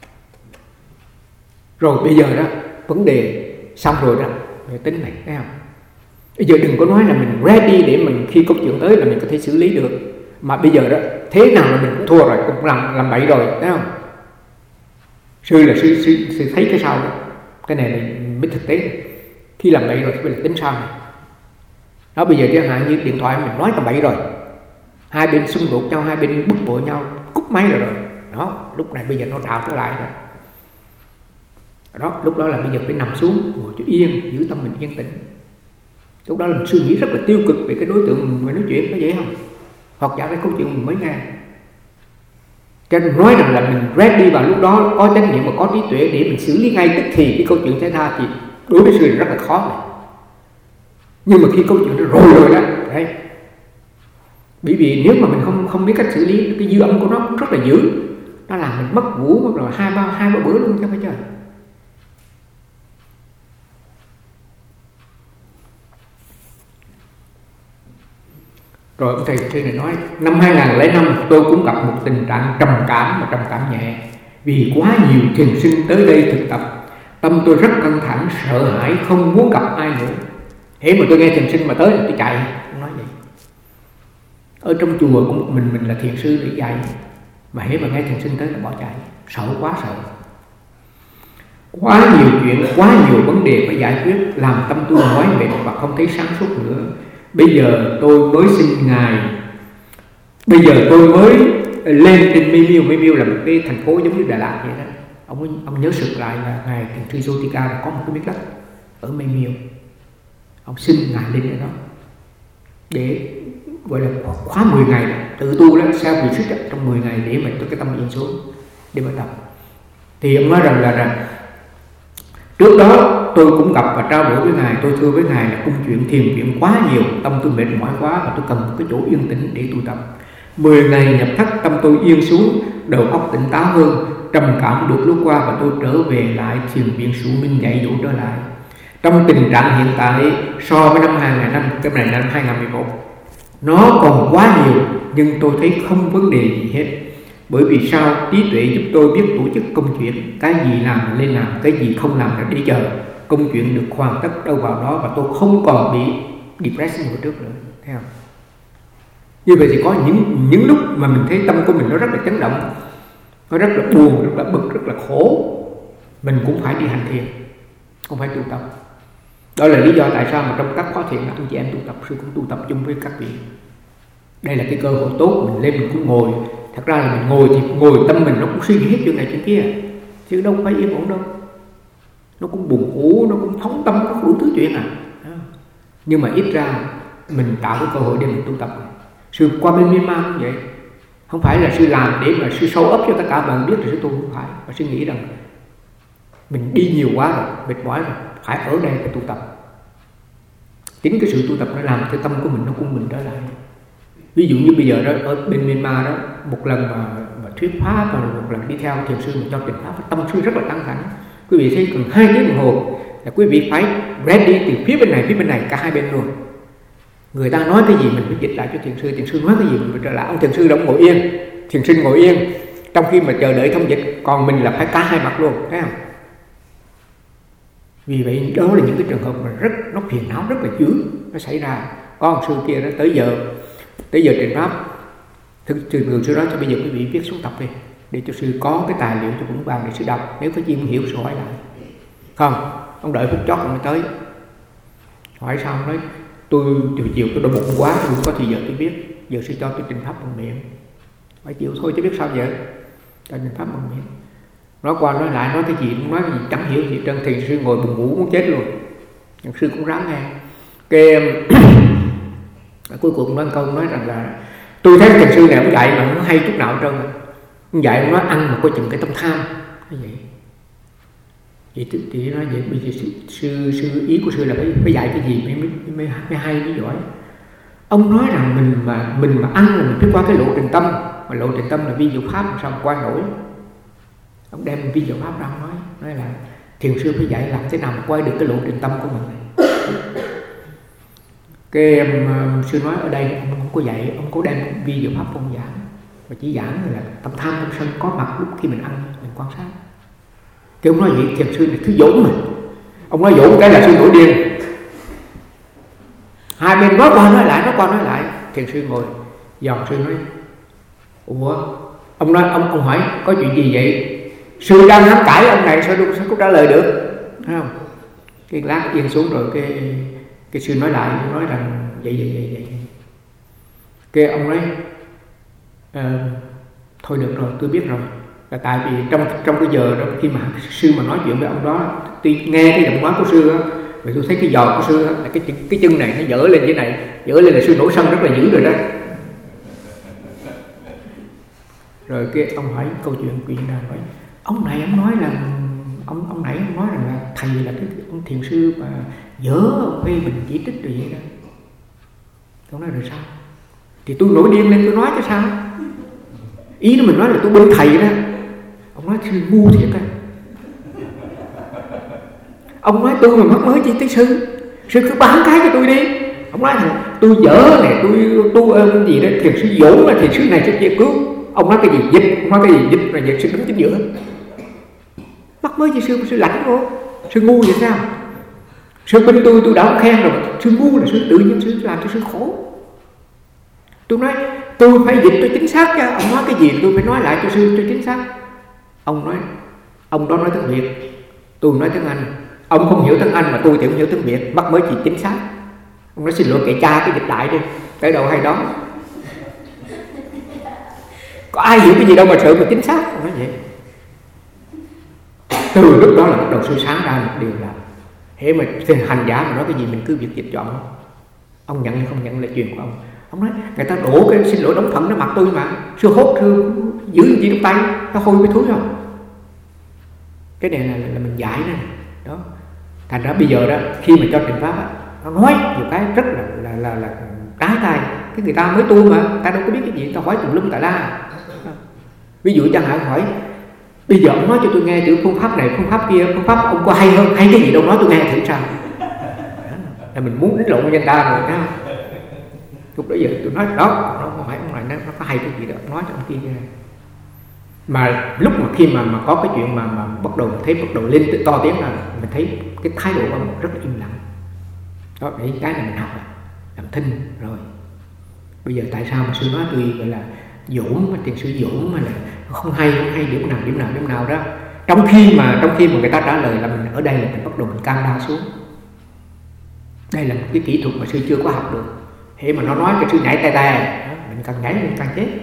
Rồi bây giờ đó vấn đề xong rồi đó, về tính này, thấy không? Bây giờ đừng có nói là mình ready để mình khi câu chuyện tới là mình có thể xử lý được. Mà bây giờ đó thế nào là mình cũng thua rồi, cũng làm bậy rồi, thấy không? Sư thấy cái sau đó, cái này mới thực tế. Khi làm bậy rồi thì phải tính sao này. Đó, bây giờ chẳng hạn như điện thoại mình nói tầm bậy rồi, hai bên xung đột nhau, hai bên bực bội nhau, cúp máy rồi. Đó, lúc này bây giờ nó đảo trở lại rồi. Đó, lúc đó là bây giờ phải nằm xuống, ngồi cho yên, giữ tâm mình yên tĩnh. Lúc đó là mình suy nghĩ rất là tiêu cực về cái đối tượng mình nói chuyện, có dễ không? Hoặc giả cái câu chuyện mình mới nghe. Cho nên nói rằng là mình ready vào lúc đó, có trách nhiệm và có trí tuệ để mình xử lý ngay tức thì cái câu chuyện xảy ra, thì đối với sư rất là khó này. Nhưng mà khi câu chuyện nó rồi đó, đấy. Bởi vì nếu mà mình không biết cách xử lý, cái dư âm của nó rất là dữ, nó làm mình mất ngủ rồi hai ba bữa luôn chứ phải chơi. Rồi ông thầy này nói, năm 2005 tôi cũng gặp một tình trạng trầm cảm và trầm cảm nhẹ, vì quá nhiều thiền sinh tới đây thực tập, tâm tôi rất căng thẳng, sợ hãi, không muốn gặp ai nữa. Hễ mà tôi nghe thiền sinh mà tới tôi chạy. Ông nói vậy. Ở trong chùa của một mình là thiền sư để dạy, mà hễ mà nghe thiền sinh tới là bỏ chạy, sợ quá sợ. Quá nhiều chuyện, quá nhiều vấn đề phải giải quyết, làm tâm tôi mỏi mệt và không thấy sáng suốt nữa. Bây giờ tôi mới xin Ngài, bây giờ tôi mới lên trên Mê Miêu là một cái thành phố giống như Đà Lạt vậy đó. Ông nhớ sực lại là Ngài Thiền sư Zotika là có một cái miếng đất ở Mê Miêu. Ông xin Ngài lên đây đó để gọi là khóa 10 ngày đó, tự tu đó, sao vì sức trong 10 ngày để mà cho cái tâm yên xuống để mà tập. Thì ông nói rằng là trước đó tôi cũng gặp và trao đổi với Ngài, tôi thưa với Ngài là công chuyện thiền viện quá nhiều, tâm tôi mệt mỏi quá và tôi cần một cái chỗ yên tĩnh để tu tập. 10 ngày nhập thất, tâm tôi yên xuống, đầu óc tỉnh táo hơn, trầm cảm được lướt qua và tôi trở về lại thiền viện Sủ Minh dạy dỗ trở lại. Trong tình trạng hiện tại so với năm 2005, cái này là năm 2011, nó còn quá nhiều, nhưng tôi thấy không vấn đề gì hết. Bởi vì sao? Trí tuệ giúp tôi biết tổ chức công chuyện, cái gì làm lên làm, cái gì không làm là để chờ công chuyện được hoàn tất đâu vào đó, và tôi không còn bị depression như trước nữa. Thấy không? Như vậy thì có những lúc mà mình thấy tâm của mình nó rất là chấn động, nó rất là buồn, rất là bực, rất là khổ, mình cũng phải đi hành thiền, không phải tu tập. Đó là lý do tại sao mà trong các khóa thiền anh chị em tu tập, sư cũng tu tập chung với các vị. Đây là cái cơ hội tốt, mình lên mình cũng ngồi. Thật ra là mình ngồi thì ngồi tâm mình nó cũng suy nghĩ hết chuyện này chuyện kia, chứ đâu phải yên ổn đâu. Nó cũng buồn ngủ, nó cũng phóng tâm, có đủ thứ chuyện à. Nhưng mà ít ra mình tạo cái cơ hội để mình tu tập. Sư qua bên Myanmar cũng vậy, không phải là sư làm để mà sư show up cho tất cả bạn biết là sư tu, không phải. Và sư nghĩ rằng mình đi nhiều quá rồi, mệt mỏi rồi, phải ở đây để tu tập. Chính cái sự tu tập nó làm cho tâm của mình nó cung mình trở lại. Ví dụ như bây giờ đó, ở bên Myanmar đó, một lần mà thuyết pháp và một lần đi theo thiền sư mà cho trình pháp, tâm sư rất là căng thẳng. Quý vị thấy cần 2 tiếng đồng hồ là quý vị phải ready từ phía bên này cả hai bên luôn. Người ta nói cái gì mình phải dịch lại cho thiền sư nói cái gì mình phải trở lại. Ông thiền sư đâu ngồi yên, thiền sinh ngồi yên trong khi mà chờ đợi thông dịch, còn mình là phải cả hai mặt luôn, thấy không? Vì vậy đó là những cái trường hợp mà nó phiền não rất là dữ, nó xảy ra. Có ông sư kia đó tới giờ trình pháp, thường sư nói cho bây giờ quý vị viết xuống tập đi, để cho sư có cái tài liệu cho vững vàng để sư đọc, nếu có gì không hiểu sư hỏi lại. Không, ông đợi phút chót ông mới tới. Hỏi sao ông nói tôi chiều tôi đau bụng quá, tôi không có thì giờ tôi viết, giờ sư cho tôi trình pháp bằng miệng. Phải chịu thôi chứ biết sao giờ, cho trình pháp bằng miệng. Nói qua nói lại, nói cái gì cũng nói cái gì chẳng hiểu gì trơn. Thì sư ngồi buồn ngủ muốn chết luôn, nhưng sư cũng ráng nghe. Cái cuối cùng nói câu nói rằng là tôi thấy thiền sư này ông dạy mà nó hay chút nào trơn. Ông dạy ông nói ăn mà coi chừng cái tâm tham. Như vậy. Thì nói vậy, bây giờ sư ý của sư là phải dạy cái gì mới hay mới giỏi. Ông nói rằng mình mà ăn là mình phải qua cái lộ trình tâm, mà lộ trình tâm là vi diệu pháp làm sao mà qua nổi. Ông đem vi diệu pháp ra nói là thiền sư phải dạy làm thế nào mà quay được cái lộ trình tâm của mình. Cái sư nói ở đây ông không có dạy, ông có đem vi diệu pháp ông giảng, và chỉ giảng là tâm tham tâm sân có mặt lúc khi mình ăn, mình quan sát. Cái ông nói vậy, thiền sư này thứ dỗ mình. Ông nói dỗ cái là sư nổi điên. Hai bên nói qua nói lại, thiền sư ngồi dòm sư nói ủa, ông nói ông hỏi có chuyện gì vậy? Sư đang nắm cãi ông này sao có trả lời được, thấy không? Cái lát yên xuống rồi cái sư nói lại, nói rằng vậy. Cái ông nói thôi được rồi, tôi biết rồi. Là tại vì trong cái giờ đó, khi mà sư mà nói chuyện với ông đó, tôi nghe cái giọng nói của sư á, vì tôi thấy cái giò của sư á, là cái chân này nó dở lên như này, dở lên là sư nổi sân rất là dữ rồi đó. Rồi cái ông hỏi câu chuyện nào vậy? Ông này ông nói là ông nãy ông nói rằng là thầy là cái ông thiền sư mà dở, phê bình chỉ trích rồi vậy đó. Ông nói rồi sao? Thì tôi nổi điên lên tôi nói chứ sao? Ý nó mình nói là tôi bên thầy đó. Ông nói sư ngu thiệt á. Ông nói tôi mà mắc mới chi tới sư cứ bán cái cho tôi đi. Ông nói rằng tôi dở này, tôi gì đó, thiền sư dũng là thiền sư này sư kia cứu. Ông nói cái gì dịch, ông nói cái gì dịch là dịch sư đứng chính giữa. Mắc mới chi sư lãnh vô, sư ngu vậy sao? Sư bên tôi đã khen rồi, sư ngu là sư tự nhiên sư làm cho sư khổ. Tôi nói tôi phải dịch cho chính xác chứ. Ông nói cái gì tôi phải nói lại cho sư cho chính xác. Ông đó nói tiếng Việt, tôi nói tiếng Anh. Ông không hiểu tiếng Anh mà tôi thì không hiểu tiếng Việt, mắc mới chỉ chính xác. Ông nói xin lỗi kệ cha, cái dịch lại đi, tới đâu hay đó. Có ai hiểu cái gì đâu mà sợ mà chính xác. Ông nói vậy. Từ lúc đó là bắt đầu sư sáng ra một điều là hễ mà hành giả mà nói cái gì mình cứ việc dịch cho ông nhận hay không nhận là chuyện của ông. Ông nói người ta đổ cái xin lỗi đóng phận nó mặt tôi mà sư hốt sư giữ gì trong tay nó hôi cái thúi không. Cái này là mình dạy đó. Đó thành ra bây giờ đó khi mà cho trình pháp á, nó nói nhiều cái rất là trái tay. Cái người ta mới tu mà ta đâu có biết cái gì, ta hỏi tùm lum tà la. Ví dụ chẳng hạn hỏi bây giờ ông nói cho tôi nghe chữ phương pháp này phương pháp kia, phương pháp ông có hay hơn hay cái gì đâu nói tôi nghe thử sao. Là mình muốn đánh lộn với người ta rồi thấy không? Lúc đó giờ tôi nói đó, nó không phải ông này nó có hay cái gì đó, nói cho ông kia nghe. Mà lúc mà khi mà có cái chuyện mà bắt đầu lên to tiếng là mình thấy cái thái độ của ông rất là im lặng. Đó, để cái này mình học làm thinh rồi. Bây giờ tại sao mà sư nói tôi gọi là dũng, mà tiền sư dũng mà là không hay điểm nào đó. Trong khi mà người ta trả lời là mình ở đây là mình bắt đầu mình cam đa xuống. Đây là một cái kỹ thuật mà sư chưa có học được. Thế mà nó nói cái sư nhảy tay mình càng nhảy mình càng chết.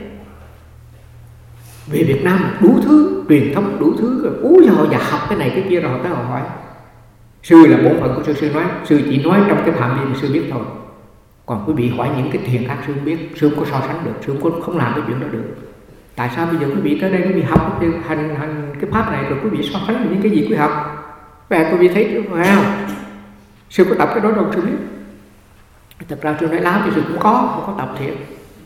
Về Việt Nam đủ thứ truyền thống, đủ thứ rồi và học cái này cái kia rồi tới họ hỏi sư là bổn phận của sư nói, sư chỉ nói trong cái phạm vi mà sư biết thôi. Còn quý vị hỏi những cái thiền khác sư không biết, sư không có so sánh được, sư không làm cái chuyện đó được. Tại sao bây giờ quý vị tới đây quý vị học hành cái pháp này rồi quý vị so sánh những cái gì quý học và quý vị thấy phải không? Sư có tập cái đó đâu sư biết. Thật ra sư nói láo thì sư cũng không có tập thiệt.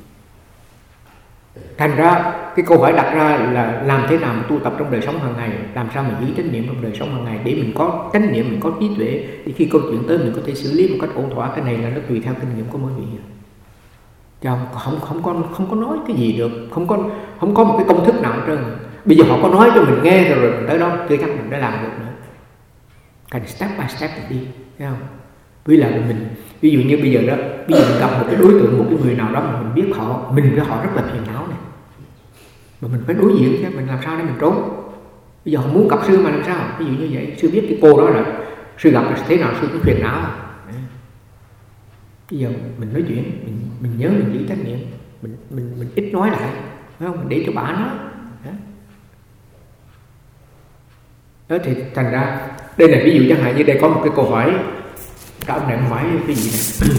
Thành ra cái câu hỏi đặt ra là làm thế nào mà tu tập trong đời sống hàng ngày, làm sao mà giữ chánh niệm trong đời sống hàng ngày để mình có chánh niệm, mình có trí tuệ, để khi câu chuyện tới mình có thể xử lý một cách ổn thỏa. Cái này là nó tùy theo kinh nghiệm của mỗi vị. Chứ không có nói cái gì được, không có một cái công thức nào hết trơn. Bây giờ họ có nói cho mình nghe rồi mình tới đó chưa chắc mình đã làm được nữa. Cần step by step mình đi, thấy không? Ví dụ như bây giờ đó, bây giờ mình gặp một cái đối tượng, một cái người nào đó mà mình biết mình với họ rất là phiền não này, mà mình phải đối diện chứ, mình làm sao để mình trốn. Bây giờ họ muốn gặp sư mà làm sao? Ví dụ như vậy, sư biết cái cô đó là sư gặp là thế nào sư cũng phiền não. Bây giờ mình nói chuyện, mình nhớ mình giữ trách nhiệm, mình ít nói lại, phải không? Mình để cho bà nói. Đó thì thành ra đây là ví dụ chẳng hạn như đây có một cái câu hỏi. Các ông này hỏi cái gì này?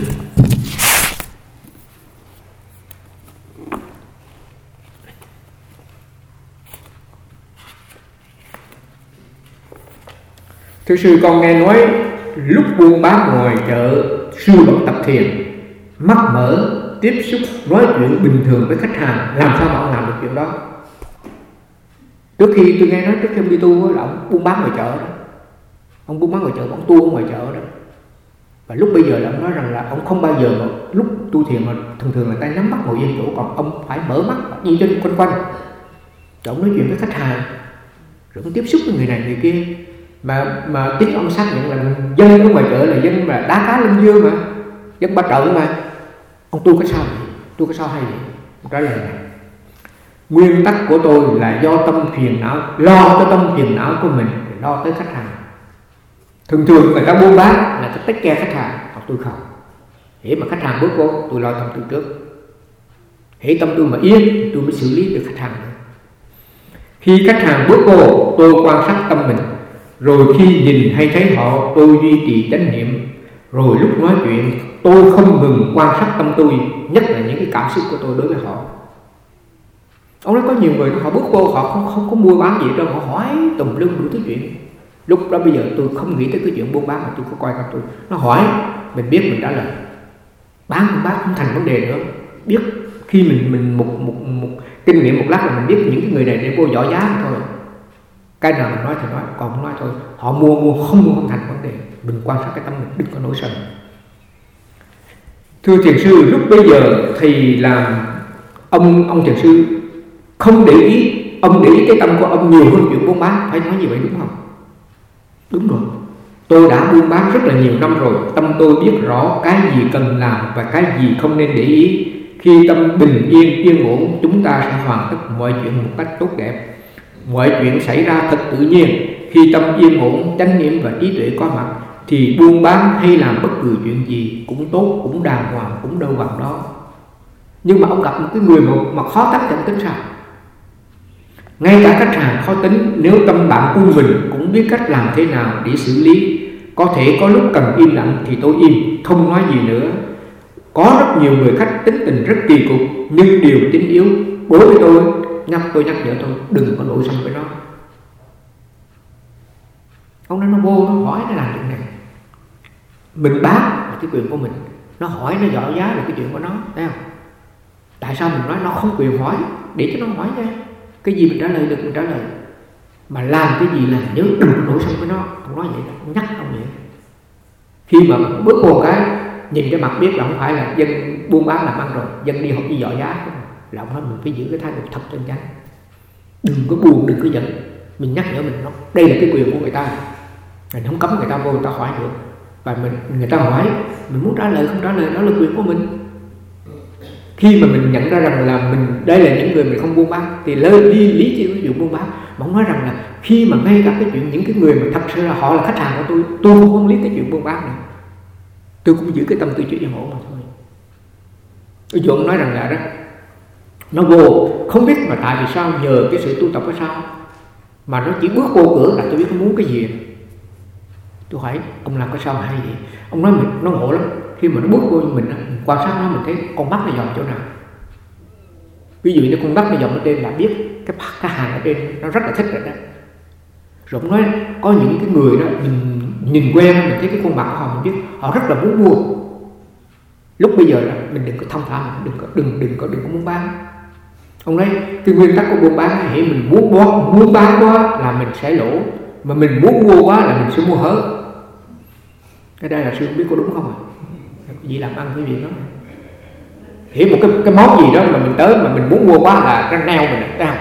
Thưa sư, con nghe nói lúc buôn bán ngoài chợ sư vẫn tập thiền, mắt mở, tiếp xúc, nói chuyện bình thường với khách hàng. Làm sao mà ông làm được chuyện đó? Trước khi tôi nghe nói trước khi ông đi tu là ông buôn bán ngoài chợ đó. Ông buôn bán ngoài chợ, ông tu ở ngoài chợ đó. Và lúc bây giờ là ông nói rằng là ông không bao giờ mà lúc tu thiền mà thường là tay nắm bắt ngồi yên chỗ, còn ông phải mở mắt đi trên quanh. Rồi ông nói chuyện với khách hàng, rồi ông tiếp xúc với người này người kia. Mà chính ông xác nhận là dân ở ngoài chợ là dân mà đá cá lên dương mà, dân ba trận mà. Ông tu cái sao vậy? Tu cái sao hay vậy? Ông trả lời này: nguyên tắc của tôi là do tâm phiền não, lo cho tâm phiền não của mình, lo tới khách hàng. Thường thường người ta buôn bán là cái take care khách hàng, hoặc tôi không. Hễ mà khách hàng bước vô, tôi lo tâm tư trước. Hễ tâm tư mà yên, tôi mới xử lý được khách hàng. Khi khách hàng bước vô, tôi quan sát tâm mình. Rồi khi nhìn hay thấy họ, tôi duy trì chánh niệm. Rồi lúc nói chuyện, tôi không ngừng quan sát tâm tôi, nhất là những cái cảm xúc của tôi đối với họ. Ông nói có nhiều người họ bước vô, họ không có mua bán gì đâu, họ hỏi tùm lum đủ thứ chuyện. Lúc đó bây giờ tôi không nghĩ tới cái chuyện buôn bán mà tôi có coi tâm tôi. Nó hỏi, mình biết mình trả lời. Bán không thành vấn đề nữa. Biết khi mình một kinh nghiệm một lát là mình biết những cái người này để vô giỏ giá thôi. Cái nào mình nói thì nói, còn không nói thôi. Họ mua không thành vấn đề. Mình quan sát cái tâm mình, đừng có nổi sân. Thưa thiền sư, lúc bây giờ thì làm ông thiền sư không để ý, ông để ý cái tâm của ông nhiều hơn chuyện buôn bán. Phải nói như vậy đúng không? Đúng rồi. Tôi đã buôn bán rất là nhiều năm rồi. Tâm tôi biết rõ cái gì cần làm và cái gì không nên để ý. Khi tâm bình yên ổn, chúng ta sẽ hoàn tất mọi chuyện một cách tốt đẹp. Mọi chuyện xảy ra thật tự nhiên. Khi tâm yên ổn, chánh niệm và trí tuệ có mặt, thì buôn bán hay làm bất cứ chuyện gì cũng tốt, cũng đàng hoàng, cũng đâu bằng đó. Nhưng mà ông gặp một cái người mà khó tánh thì ông tính sao? Ngay cả khách hàng khó tính, nếu tâm bạn của mình cũng biết cách làm thế nào để xử lý. Có thể có lúc cần im lặng thì tôi im, không nói gì nữa. Có rất nhiều người khách tính tình rất kỳ cục, nhưng điều chính yếu đối với tôi nhắc nhở tôi đừng có nổi sân với nó. Ông nói nó vô, nó hỏi nó làm chuyện này. Mình bán là cái quyền của mình. Nó hỏi, nó dọ giá là cái chuyện của nó, thấy không? Tại sao mình nói nó không quyền hỏi? Để cho nó hỏi nha. Cái gì mình trả lời được mình trả lời. Mà làm cái gì là nhớ đừng có nổi sân với nó. Ông nói vậy, ông nhắc ông vậy. Khi mà bước vô cái nhìn cái mặt biết là không phải là dân buôn bán làm ăn rồi, dân đi học đi dọ giá, là ông nói mình phải giữ cái thái độ thật chân chánh. Đừng có buồn, đừng có giận. Mình nhắc nhở mình nó, đây là cái quyền của người ta. Mình không cấm người ta vô, người ta hỏi được. Và người ta hỏi, mình muốn trả lời không trả lời, đó là quyền của mình. Khi mà mình nhận ra rằng là đây là những người mình không buôn bán, thì lý chi cái chuyện buôn bán. Mà ông nói rằng là khi mà ngay cả cái chuyện những cái người mà thật sự là họ là khách hàng của tôi không lý cái chuyện buôn bán nữa. Tôi cũng giữ cái tâm tư chuyện yên ổn mà thôi. Ví dụ ông nói rằng là đó, nó vô không biết mà tại vì sao, nhờ cái sự tu tập hay sao mà nó chỉ bước vô cửa là tôi biết nó muốn cái gì. Tôi hỏi ông làm cái sao hay vậy? Ông nói nó ngộ lắm. Khi mà nó bước vô mình quan sát nó, mình thấy con mắt nó dòm chỗ nào. Ví dụ như con mắt nó dòm ở trên là biết cái hàng ở trên nó rất là thích rồi đó. Rồi ông nói có những cái người đó mình nhìn quen, mình thấy cái khuôn mặt của họ, mình biết họ rất là muốn mua. Lúc bây giờ là mình đừng có thông thả, đừng có muốn bán. Ông nói cái nguyên tắc của buôn bán là mình muốn bán quá là mình sẽ lỗ, mà mình muốn mua quá là mình sẽ mua hớ. Cái đây là sư không biết có đúng không ạ? Gì làm ăn cái việc đó. Hiểu một cái món gì đó mà mình tới mà mình muốn mua quá là nó neo mình ra.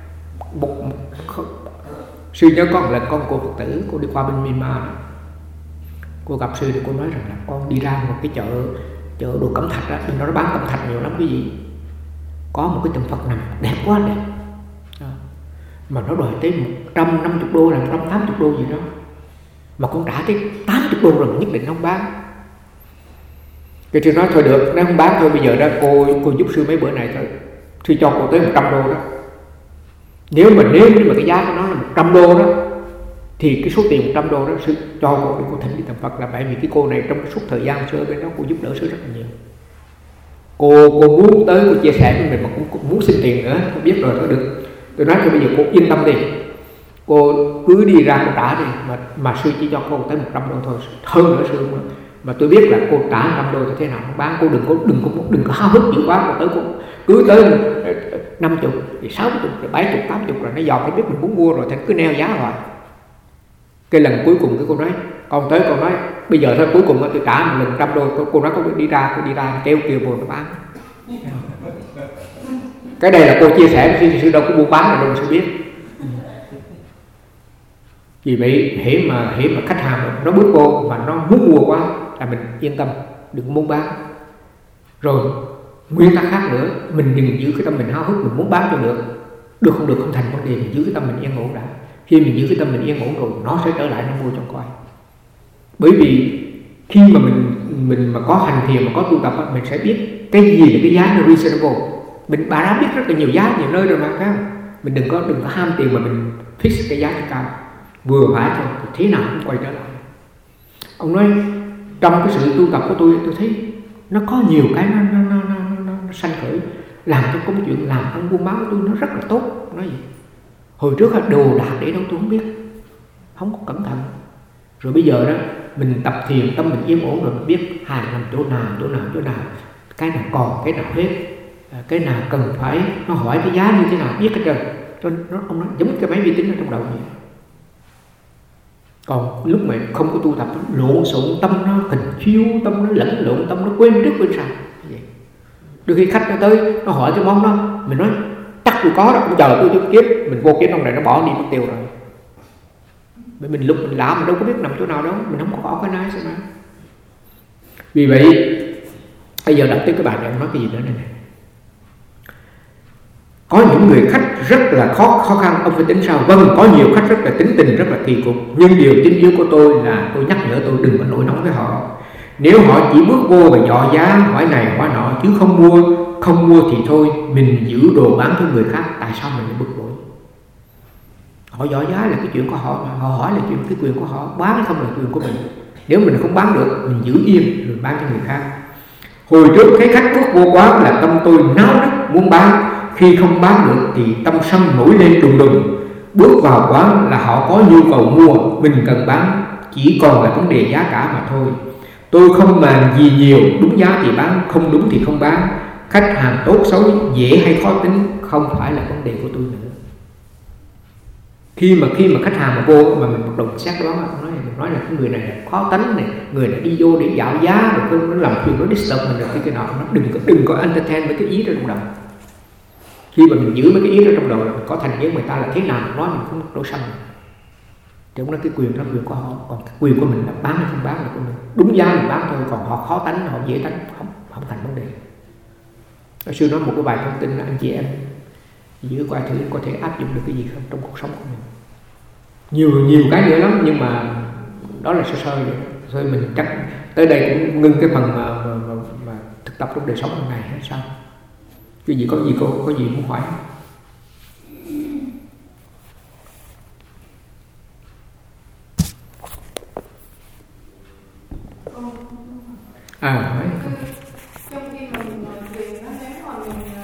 Sư nhớ có một lần con cô Phật tử, cô đi qua bên Myanmar, cô gặp sư thì cô nói rằng là con đi ra một cái chợ đồ cẩm thạch đó, bên đó nó bán cẩm thạch nhiều lắm cái gì. Có một cái tượng Phật nằm đẹp quá đẹp, mà nó đòi tới 150 đô là 180 đô gì đó, mà con trả tới 80 đô rồi nhất định không bán. Cái sư nói thôi được, nếu không bán thôi bây giờ đó cô giúp sư mấy bữa này thôi, sư cho cô tới 100 đô đó. Nếu mà cái giá của nó là 100 đô đó, thì cái số tiền 100 đô đó sư cho cô để cô thỉnh đi tầm Phật, là bởi vì cái cô này trong suốt thời gian xưa bên đó cô giúp đỡ sư rất là nhiều. Cô muốn tới cô chia sẻ với mình mà cũng muốn xin tiền nữa, tôi biết rồi, thôi được. Tôi nói cho bây giờ cô yên tâm đi, cô cứ đi ra cô trả đi, mà sư chỉ cho cô tới 100 đô thôi, hơn nữa sư mà. Mà tôi biết là cô trả 100 đô thì thế nào không bán. Cô đừng có háo hức dữ quá, cô cứ tới 50, 60, 70, 80 rồi nó dòm, nó biết mình muốn mua rồi thì cứ neo giá rồi. Cái lần cuối cùng cô nói, con nói bây giờ thôi, cuối cùng tôi trả một lần 100 đô. Cô nói cô đi ra kêu vô nó bán. Cái đây là cô chia sẻ với sư đâu có buôn bán là đâu sư biết. Vì vậy hễ mà khách hàng nó bước vô mà nó muốn mua quá là mình yên tâm, đừng muốn bán. Rồi nguyên tắc khác nữa, mình đừng giữ cái tâm mình háo hức, mình muốn bán cho được không thành vấn đề, mình giữ cái tâm mình yên ổn đã. Khi mình giữ cái tâm mình yên ổn rồi, nó sẽ trở lại nó mua cho coi. Bởi vì khi mà mình mà có hành thiền mà có tu tập, mình sẽ biết cái gì là cái giá là reasonable. Bà đã biết rất là nhiều giá nhiều nơi rồi mà, phải không? Mình đừng có ham tiền mà mình fix cái giá cho cao, vừa phải thôi, thế nào cũng quay trở lại. Ông nói trong cái sự tu tập của tôi thấy nó có nhiều cái nó sanh khởi, làm cho công chuyện làm ăn buôn bán của tôi nó rất là tốt. Nói gì hồi trước là đồ đạc để đâu tôi không biết, không có cẩn thận. Rồi bây giờ đó mình tập thiền, tâm mình yên ổn rồi, mình biết hàng nằm chỗ nào, cái nào còn, cái nào hết, cái nào cần phải, nó hỏi cái giá như thế nào, biết hết trơn. Cho nó ông nói giống cái máy vi tính ở trong đầu vậy. Còn lúc mà không có tu tập, lộn xộn, tâm nó confuse, tâm nó lẫn lộn, tâm nó quên trước quên sau. Đôi khi khách nó tới, nó hỏi cái món đó, mình nói chắc tôi có đó, cũng chờ tôi chút kiếp, mình vô kiếp trong này nó bỏ đi mất tiêu rồi. Bởi mình lúc mình làm mình đâu có biết nằm chỗ nào đâu, mình không có cái này xem nào. Vì vậy bây giờ đặt tới cái bài này, ông nói cái gì nữa này. Có những người khách rất là khó khăn, ông phải tính sao? Vâng, có nhiều khách rất là tính tình, rất là kỳ cục, nhưng điều chính yếu của tôi là tôi nhắc nhở tôi đừng có nổi nóng với họ. Nếu họ chỉ bước vô và dọ giá, hỏi này hỏi nọ, chứ không mua thì thôi, mình giữ đồ bán cho người khác, tại sao mình lại bực bội? Họ dọ giá là cái chuyện của họ, mà họ hỏi là chuyện cái quyền của họ, bán hay không là quyền của mình. Nếu mình không bán được, mình giữ im rồi bán cho người khác. Hồi trước thấy khách bước vô quán là tâm tôi náo nức muốn bán, khi không bán được thì tâm sân nổi lên đùng đùng. Bước vào quán là họ có nhu cầu mua, mình cần bán, chỉ còn là vấn đề giá cả mà thôi. Tôi không màng gì nhiều, đúng giá thì bán, không đúng thì không bán. Khách hàng tốt xấu, dễ hay khó tính không phải là vấn đề của tôi nữa. Khi mà khách hàng mà vô mà mình bắt đầu xét đoán, mình nói là cái người này là khó tánh này, người này đi vô để dạo giá, rồi nó làm chuyện nó disturb mình, rồi cái nọ, nó đừng có entertain với cái ý đó trong đầu. Khi mà mình giữ mấy cái ý đó trong đầu là mình có thành với người ta là thế nào mình nói mình không đổ xăng. Thì ông nói cái quyền đó là quyền của họ, còn cái quyền của mình là bán hay không bán là của mình. Đúng giá mình bán thôi, còn họ khó tánh, họ dễ tánh, không thành vấn đề. Tôi xưa nói một cái bài thông tin là anh chị em giữ qua thử có thể áp dụng được cái gì không trong cuộc sống của mình. Nhiều cái nữa lắm, nhưng mà đó là sơ vậy. Thôi mình chắc tới đây cũng ngưng cái phần mà thực tập trong đời sống hàng ngày hay sao? Cái gì có gì cô có gì muốn hỏi? Trong khi mà mình ngồi thiền nó nếu mà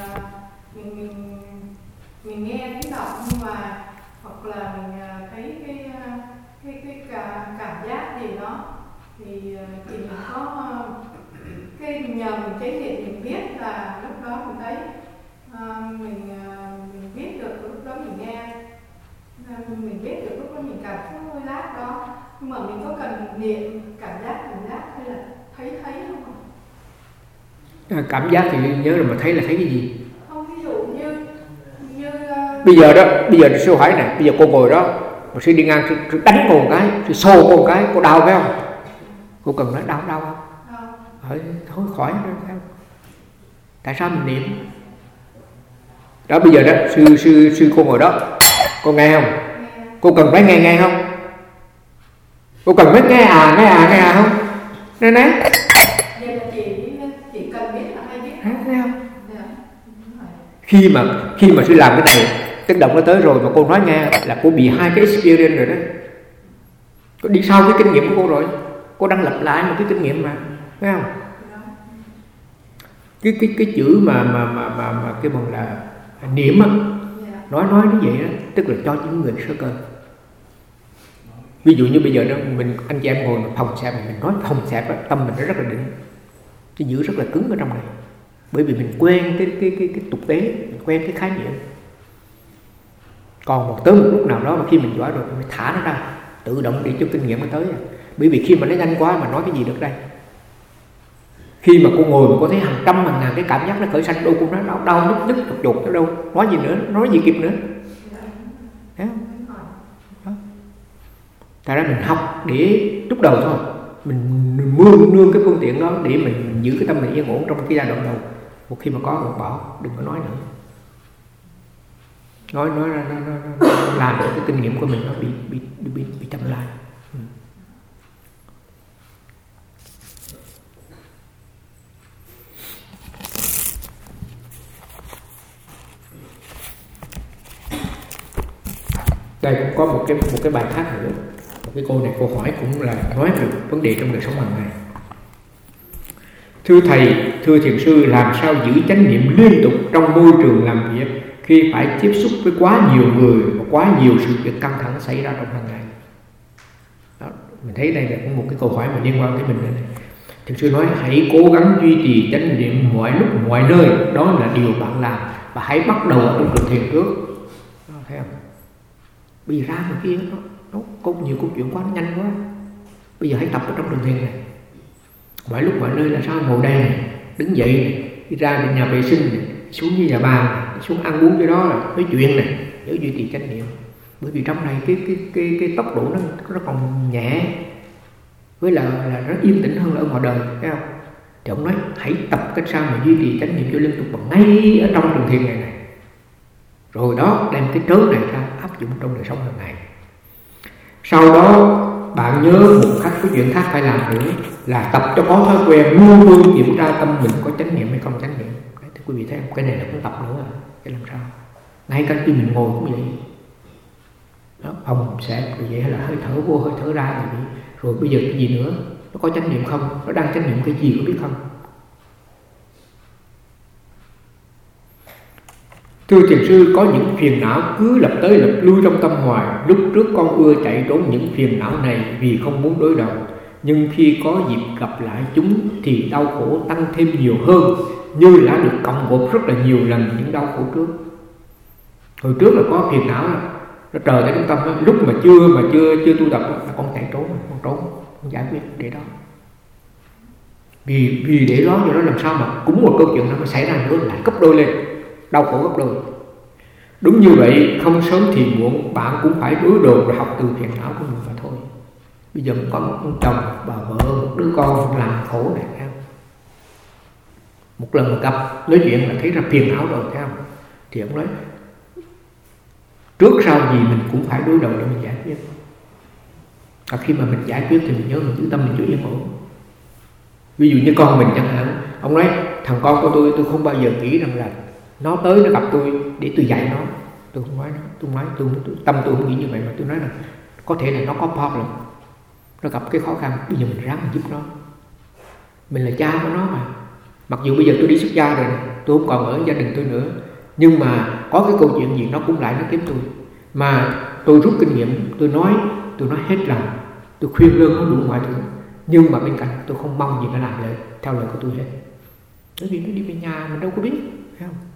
mình nghe tiếng động, nhưng mà hoặc là mình thấy cái cảm giác gì đó thì mình có cái nhờ mình chế hiện mình biết là lúc đó mình thấy mình biết được lúc đó mình nghe, mình biết được lúc đó mình cảm thấy hơi lát đó, nhưng mà mình có cần niệm cảm giác hay là thấy không? Cảm giác thì nhớ là mà thấy là thấy cái gì? Không, ví dụ như bây giờ sư hỏi này, bây giờ cô ngồi đó, một sư đi ngang sư đánh cô một cái, sư xô cô một cái, cô đau phải không? Cô cần nói đau không? Thôi khỏi rồi phải không? Tại sao mình niệm? Đó bây giờ đó sư cô ngồi đó, cô nghe không? Cô cần phải nghe không? Cô cần phải nghe không? Nè. Khi mà sư làm cái này, tức động nó tới rồi mà cô nói nghe là cô bị hai cái experience rồi đó. Cô đi sau cái kinh nghiệm của cô rồi, cô đang lặp lại một cái kinh nghiệm mà, phải không? Cái chữ mà cái bằng là niệm á, nói như vậy đó, tức là cho những người sơ cơ. Ví dụ như bây giờ đó anh chị em ngồi mà phòng xẹp, mình nói phòng xẹp á, tâm mình nó rất là định, cái giữ rất là cứng ở trong này. Bởi vì mình quen cái tục tế, mình quen cái khái niệm. Còn tới một lúc nào đó mà khi mình giỏi rồi mình thả nó ra, tự động để cho kinh nghiệm nó tới. Bởi vì khi mà nó nhanh quá mà nói cái gì được đây? Khi mà cô ngồi mà cô thấy hàng trăm hàng ngàn cái cảm giác nó khởi sanh, đâu cô nói đau nhức chột nó đâu, nói gì nữa, nói gì kịp nữa. Thấy không? Đó. Tại ra mình học để lúc đầu thôi, mình nương cái phương tiện đó để mình giữ cái tâm mình yên ổn trong cái giai đoạn đầu. Một khi mà có rồi bỏ, đừng có nói nữa. Nói ra nó làm cho cái kinh nghiệm của mình nó bị chậm lại. Đây cũng có một cái bài khác nữa. Một cái câu hỏi cũng là nói về vấn đề trong đời sống hàng ngày. Thưa thầy, thưa thiền sư, làm sao giữ chánh niệm liên tục trong môi trường làm việc khi phải tiếp xúc với quá nhiều người và quá nhiều sự việc căng thẳng xảy ra trong hàng ngày? Đó, mình thấy đây là cũng một cái câu hỏi mà liên quan tới mình này. Thiền sư nói hãy cố gắng duy trì chánh niệm mọi lúc mọi nơi, đó là điều bạn làm, và hãy bắt đầu ở trong trường thiền trước. Đó, thấy không? Bây giờ ra ngoài kia nó có nhiều câu chuyện quá, nó nhanh quá. Bây giờ hãy tập ở trong trường thiền này. Mọi lúc mọi nơi là sao? Ngồi đây này, đứng dậy này, đi ra đến nhà vệ sinh này, xuống dưới nhà bàn này, xuống ăn uống cái đó là nói chuyện này, để duy trì chánh niệm. Bởi vì trong này cái tốc độ nó còn nhẹ, với là nó yên tĩnh hơn là ở ngoài đời, thấy không? Thì ông nói hãy tập cách sao mà duy trì chánh niệm cho liên tục bằng ngay ở trong trường thiền này. Rồi đó, đem cái trớ này ra áp dụng trong đời sống hàng ngày. Sau đó bạn nhớ một cái chuyện khác phải làm nữa là tập cho có thói quen luôn luôn kiểm tra tâm mình có chánh niệm hay không chánh niệm. Đấy, thì quý vị thấy không? Cái này là cũng tập nữa. Cái làm sao? Ngay cả khi mình ngồi cũng vậy. Đó, ông sẽ vậy là hơi thở vô hơi thở ra vậy. Rồi bây giờ cái gì nữa? Nó có chánh niệm không? Nó đang chánh niệm cái gì có biết không? Thưa thiền sư, có những phiền não cứ lập tới lập lui trong tâm hoài. Lúc trước con ưa chạy trốn những phiền não này vì không muốn đối đầu, nhưng khi có dịp gặp lại chúng thì đau khổ tăng thêm nhiều hơn, như đã được cộng gộp rất là nhiều lần những đau khổ trước. Hồi trước là có phiền não nó trời tới trong tâm đó. Lúc mà chưa tu tập là con chạy trốn, con giải quyết để đó. Vì để đó làm sao mà cũng một câu chuyện nó xảy ra nữa lại gấp đôi lên, đau khổ gấp đôi. Đúng như vậy, không sớm thì muộn bạn cũng phải đối đầu và học từ phiền não của mình mà thôi. Bây giờ mình có một ông chồng, bà vợ, một đứa con làm khổ này, thấy không? Một lần mà gặp nói chuyện là thấy ra phiền não rồi, thấy không? Thì ông nói trước sau gì mình cũng phải đối đầu để mình giải quyết. Và khi mà mình giải quyết thì mình nhớ mình giữ tâm mình giữ yên ổn. Ví dụ như con mình chẳng hạn, ông nói thằng con của tôi không bao giờ nghĩ rằng là nó tới nó gặp tôi để tôi dạy nó. Tôi không nói nó, tâm tôi không nghĩ như vậy, mà tôi nói là có thể là nó có problem, nó gặp cái khó khăn, bây giờ mình ráng mình giúp nó. Mình là cha của nó mà. Mặc dù bây giờ tôi đi xuất gia rồi, tôi không còn ở gia đình tôi nữa, nhưng mà có cái câu chuyện gì nó cũng lại nó kiếm tôi. Mà tôi rút kinh nghiệm, tôi nói hết lòng, tôi khuyên lơn nó đủ mọi thứ, nhưng mà bên cạnh tôi không mong gì nó làm lại theo lời của tôi hết. Bởi vì nó đi về nhà mình đâu có biết, thấy không?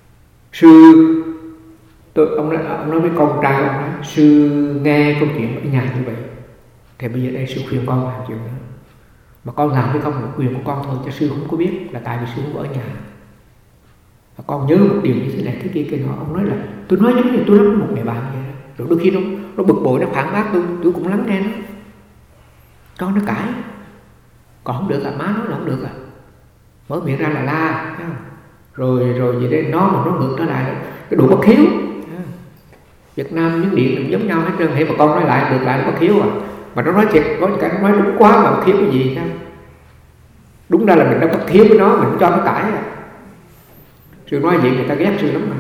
Ông nói với con trai, ông nói sư nghe câu chuyện ở nhà như vậy, thì bây giờ đây sư khuyên con làm chuyện đó. Mà con làm hay không là quyền của con thôi, cho sư không có biết, là tại vì sư không ở nhà. Và con nhớ một điều như thế này thế kia kia nọ. Ông nói là tôi nói giống như tôi nói với một người bạn vậy đó. Rồi đôi khi nó bực bội, nó phản bác tôi cũng lắng nghe nó, cho nó cãi. Còn không được à, má nói là không được à, mở miệng ra là la, thấy không? Rồi vậy đấy, nó mà nó ngược trở lại cái độ bất hiếu. Việt Nam những điện cũng giống nhau hết trơn, hãy mà con nói lại ngược lại là bất hiếu à. Mà nó nói thiệt, nó nói đúng quá mà bất hiếu cái gì sao? Đúng ra là mình đã bất hiếu với nó, mình cho nó cãi à. Sư nói vậy người ta ghét sư lắm mà.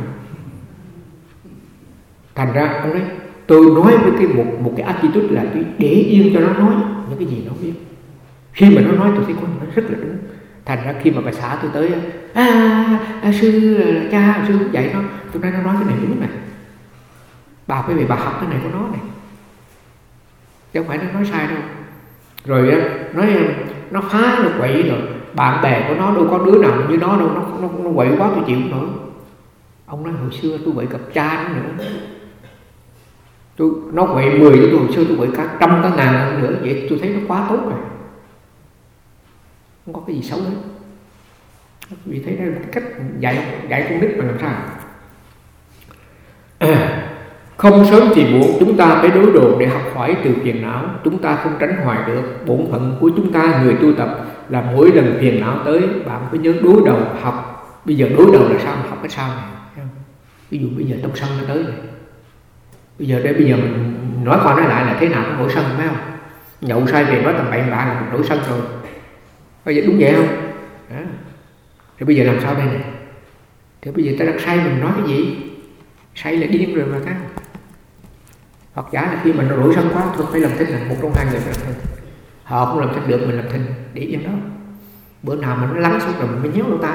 Thành ra ông nói tôi nói với một cái attitude là tôi để yên cho nó nói những cái gì nó biết. Khi mà nó nói tôi thấy con nó rất là đúng. Thành ra khi mà bà xã tôi tới sư là cha, sư dạy nó, tôi nói nó nói cái này đúng này, bà phải về bà học cái này của nó này, chứ không phải nó nói sai đâu. Rồi nói nó phá, nó quậy, rồi bạn bè của nó đâu có đứa nào như nó đâu, nó quậy quá tôi chịu không nổi. Ông nói hồi xưa tôi quậy gặp cha nó nữa, nó quậy 10 tôi hồi xưa tôi quậy cả 100 cả 1000 nữa, vậy tôi thấy nó quá tốt rồi, không có cái gì xấu hết. Vì thấy đây là cái cách dạy con nít mà làm sao. Không sớm thì muộn chúng ta phải đối đầu để học hỏi từ phiền não. Chúng ta không tránh hoài được. Bổn phận của chúng ta người tu tập là mỗi lần phiền não tới, bạn phải nhớ đối đầu học. Bây giờ đối đầu là sao? Học cái sao này. Ví dụ bây giờ trong sân nó tới này, bây giờ mình nói qua nói lại là thế nào cũng nổi sân, phải không? Nhậu say về nói tầm bậy bạ là nổi sân rồi. Bây giờ đúng vậy không? Đó. Thì bây giờ làm sao đây này? Thì bây giờ ta đang say mình nói cái gì? Say là điên rồi mà các. Hoặc giả là khi mà nó nổi sân quá thôi phải làm thinh, là một trong hai người phải làm thinh. Họ không làm thinh được, mình làm thinh để yên đó. Bữa nào mà nó lắng xuống rồi mình mới nhéo lỗ tai,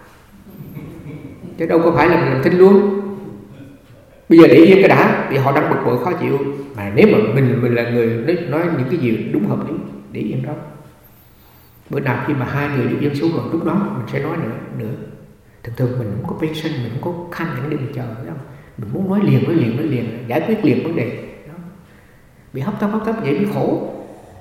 chứ đâu có phải là mình làm thinh luôn. Bây giờ để yên cái đã, vì họ đang bực bội khó chịu. Mà nếu mà mình là người nói những cái gì đúng hợp lý, để yên đó. Bữa nào khi mà hai người đều yên xuống rồi, lúc đó mình sẽ nói nữa. Thường mình không có patience, mình không có khăn những đi mình chờ đâu. Mình muốn nói liền, giải quyết liền vấn đề đó. Bị hấp tấp vậy mới khổ.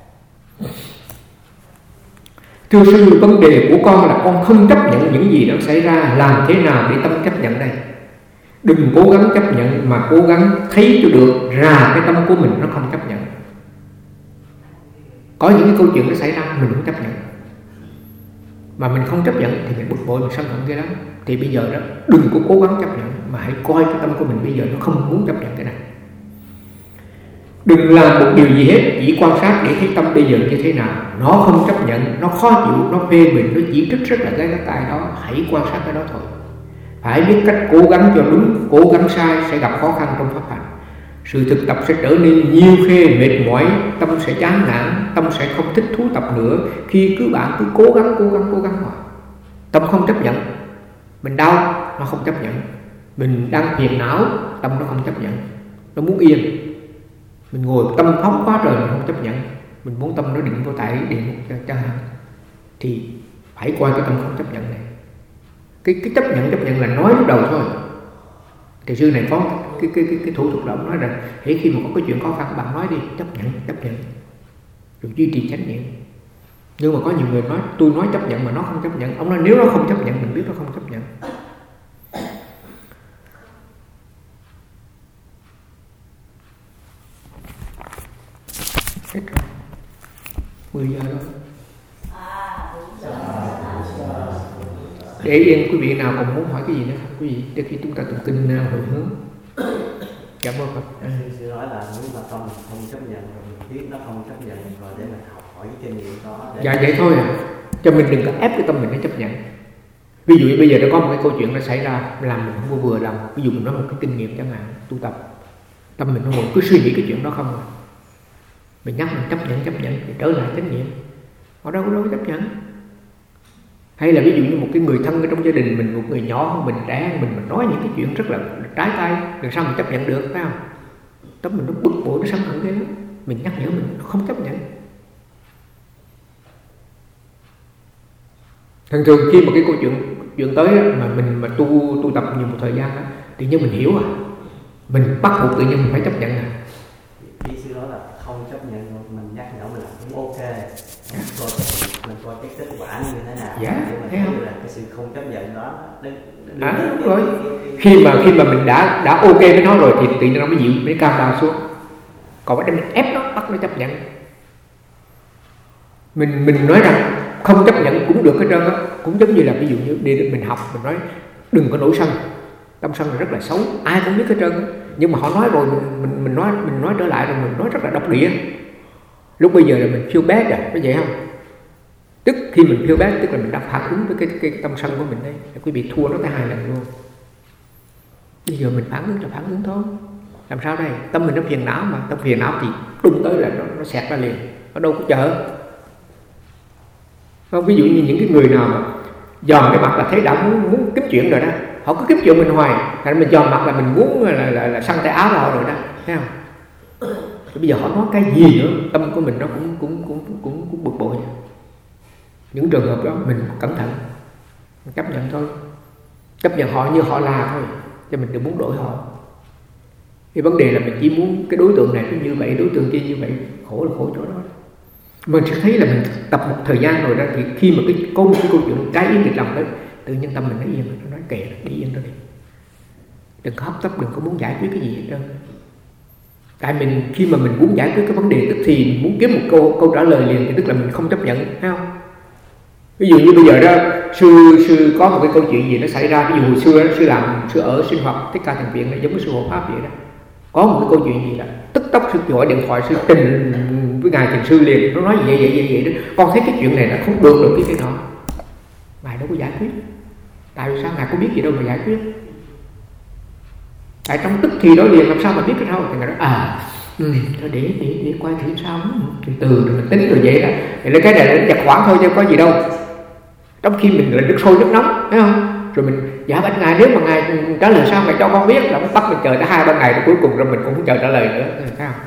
Thưa sư, vấn đề của con là con không chấp nhận những gì đang xảy ra. Làm thế nào để tâm chấp nhận đây? Đừng cố gắng chấp nhận, mà cố gắng thấy cho được ra cái tâm của mình nó không chấp nhận. Có những cái câu chuyện nó xảy ra mình không chấp nhận, mà mình không chấp nhận thì mình bực bội, mình sân hận cái đó. Thì bây giờ đó, đừng có cố gắng chấp nhận, mà hãy coi cái tâm của mình bây giờ nó không muốn chấp nhận cái này. Đừng làm một điều gì hết, chỉ quan sát để thấy tâm bây giờ như thế nào. Nó không chấp nhận, nó khó chịu, nó phê bình, nó chỉ trích rất là gai gắt tại đó. Hãy quan sát cái đó thôi. Phải biết cách cố gắng cho đúng, cố gắng sai sẽ gặp khó khăn trong pháp hành. Sự thực tập sẽ trở nên nhiều khê, mệt mỏi, tâm sẽ chán nản, tâm sẽ không thích thú tập nữa. Khi bạn cứ cố gắng hoài. Tâm không chấp nhận. Mình đau, nó không chấp nhận. Mình đang phiền não, tâm nó không chấp nhận. Nó muốn yên. Mình ngồi tâm phóng quá trời, mình không chấp nhận. Mình muốn tâm nó định vô tại địa ngục chẳng hạn. Thì phải coi cái tâm không chấp nhận này. Cái chấp nhận là nói lúc đầu thôi. Thì sư này có cái thủ thuật động nói rằng hễ khi mà có cái chuyện khó khăn bạn nói đi, chấp nhận rồi duy trì chánh niệm. Nhưng mà có nhiều người nói tôi nói chấp nhận mà nó không chấp nhận. Ông nói nếu nó không chấp nhận mình biết nó không chấp nhận. Hết rồi, 10 giờ rồi. Để yên quý vị nào còn muốn hỏi cái gì nữa không quý vị, trước khi chúng ta tụng kinh hồi hướng. Cảm ơn Phật. Sư nói là nếu mà tâm không chấp nhận rồi mình biết nó không chấp nhận rồi để mình học hỏi cái kinh nghiệm đó. Dạ vậy thôi à, cho mình đừng có ép cái tâm mình nó chấp nhận. Ví dụ như bây giờ nó có một cái câu chuyện nó xảy ra làm mình không vừa lòng. Ví dụ mình nói một cái kinh nghiệm chẳng hạn, tu tập, tâm mình nó ngồi cứ suy nghĩ cái chuyện đó không à. Mình nhắc mình chấp nhận thì trở lại chánh niệm. Họ đâu có chấp nhận. Hay là ví dụ như một cái người thân ở trong gia đình mình, một người nhỏ hơn mình, trẻ hơn mình nói những cái chuyện rất là trái tay, làm sao mình chấp nhận được, phải không? Tâm mình nó bực bội, nó sân hận cái đó. Mình nhắc nhở mình không chấp nhận. Thường khi mà cái câu chuyện tới mà mình mà tu tập nhiều một thời gian đó, tự nhiên mình hiểu mình bắt buộc tự nhiên mình phải chấp nhận Khi sư nói là không chấp nhận rồi mình nhắc nhở mình là cũng ok. Mình coi cái kết quả như thế nào. Dạ, thấy không? Là cái sự không chấp nhận đó. Đúng rồi. Khi mà mình đã ok với nó rồi thì tự nhiên nó mới dịu, mới cam down xuống. Còn bắt mình ép nó, bắt nó chấp nhận. Mình nói rằng không chấp nhận cũng được hết trơn á, cũng giống như là ví dụ như đi mình học, mình nói đừng có nổi sân. Tâm sân là rất là xấu, ai cũng biết hết trơn á. Nhưng mà họ nói rồi mình nói trở lại rồi mình nói rất là độc địa. Lúc bây giờ là mình feel bad rồi, có vậy không? Tức khi mình feel bad tức là mình đã phản ứng với cái tâm sân của mình đây. Quý vị thua nó tới 2 lần luôn. Bây giờ mình phản ứng là phản ứng thôi. Làm sao đây? Tâm mình nó phiền não mà, tâm phiền não thì đụng tới là nó xẹt ra liền. Nó đâu có chờ. Không, ví dụ như những cái người nào mà dòm cái mặt là thấy đã muốn kiếm chuyện rồi đó, họ cứ kiếm chuyện mình hoài, thành mình dòm mặt là mình muốn là săn tay áo họ rồi đó, thấy không? Bây giờ họ nói cái gì nữa, tâm của mình nó cũng bực bội. Những trường hợp đó mình cẩn thận, mình chấp nhận thôi, chấp nhận họ như họ là thôi, cho mình đừng muốn đổi họ. Cái vấn đề là mình chỉ muốn cái đối tượng này cũng như vậy, đối tượng kia như vậy, khổ là khổ chỗ đó. Mình sẽ thấy là mình tập một thời gian rồi đó, thì khi mà có một cái câu chuyện trái ý nghịch lòng đó, tự nhiên tâm mình nó yên, nó nói kệ, đi yên đó đi, đừng có hấp tấp, đừng có muốn giải quyết cái gì hết trơn. Tại mình khi mà mình muốn giải quyết cái vấn đề tức thì mình muốn kiếm một câu trả lời liền, thì tức là mình không chấp nhận, thấy không? Ví dụ như bây giờ đó sư có một cái câu chuyện gì nó xảy ra, ví dụ hồi xưa sư ở sinh hoạt Thích Ca Thiền Viện này giống với sư hộ pháp vậy đó, có một cái câu chuyện gì là tức tốc sư gọi điện thoại sư trình với ngài thiền sư liền, nó nói vậy đó, con thấy cái chuyện này là không được cái nọ, ngài đâu có giải quyết. Tại sao ngài có biết gì đâu mà giải quyết? Tại trong tức thì đó liền làm sao mà biết cái đâu? Thì ngài nói Để coi thử sao, từ rồi mình tính rồi vậy đó. Thì lấy cái này là giặt khoảng thôi chứ có gì đâu. Trong khi mình là nước sôi nước nóng, thấy không? Rồi mình dạ bạch ngài, nếu mà ngài trả lời sao ngài cho con biết, là bắt mình chờ tới 2-3 ngày rồi cuối cùng rồi mình cũng không chờ trả lời nữa, thấy không?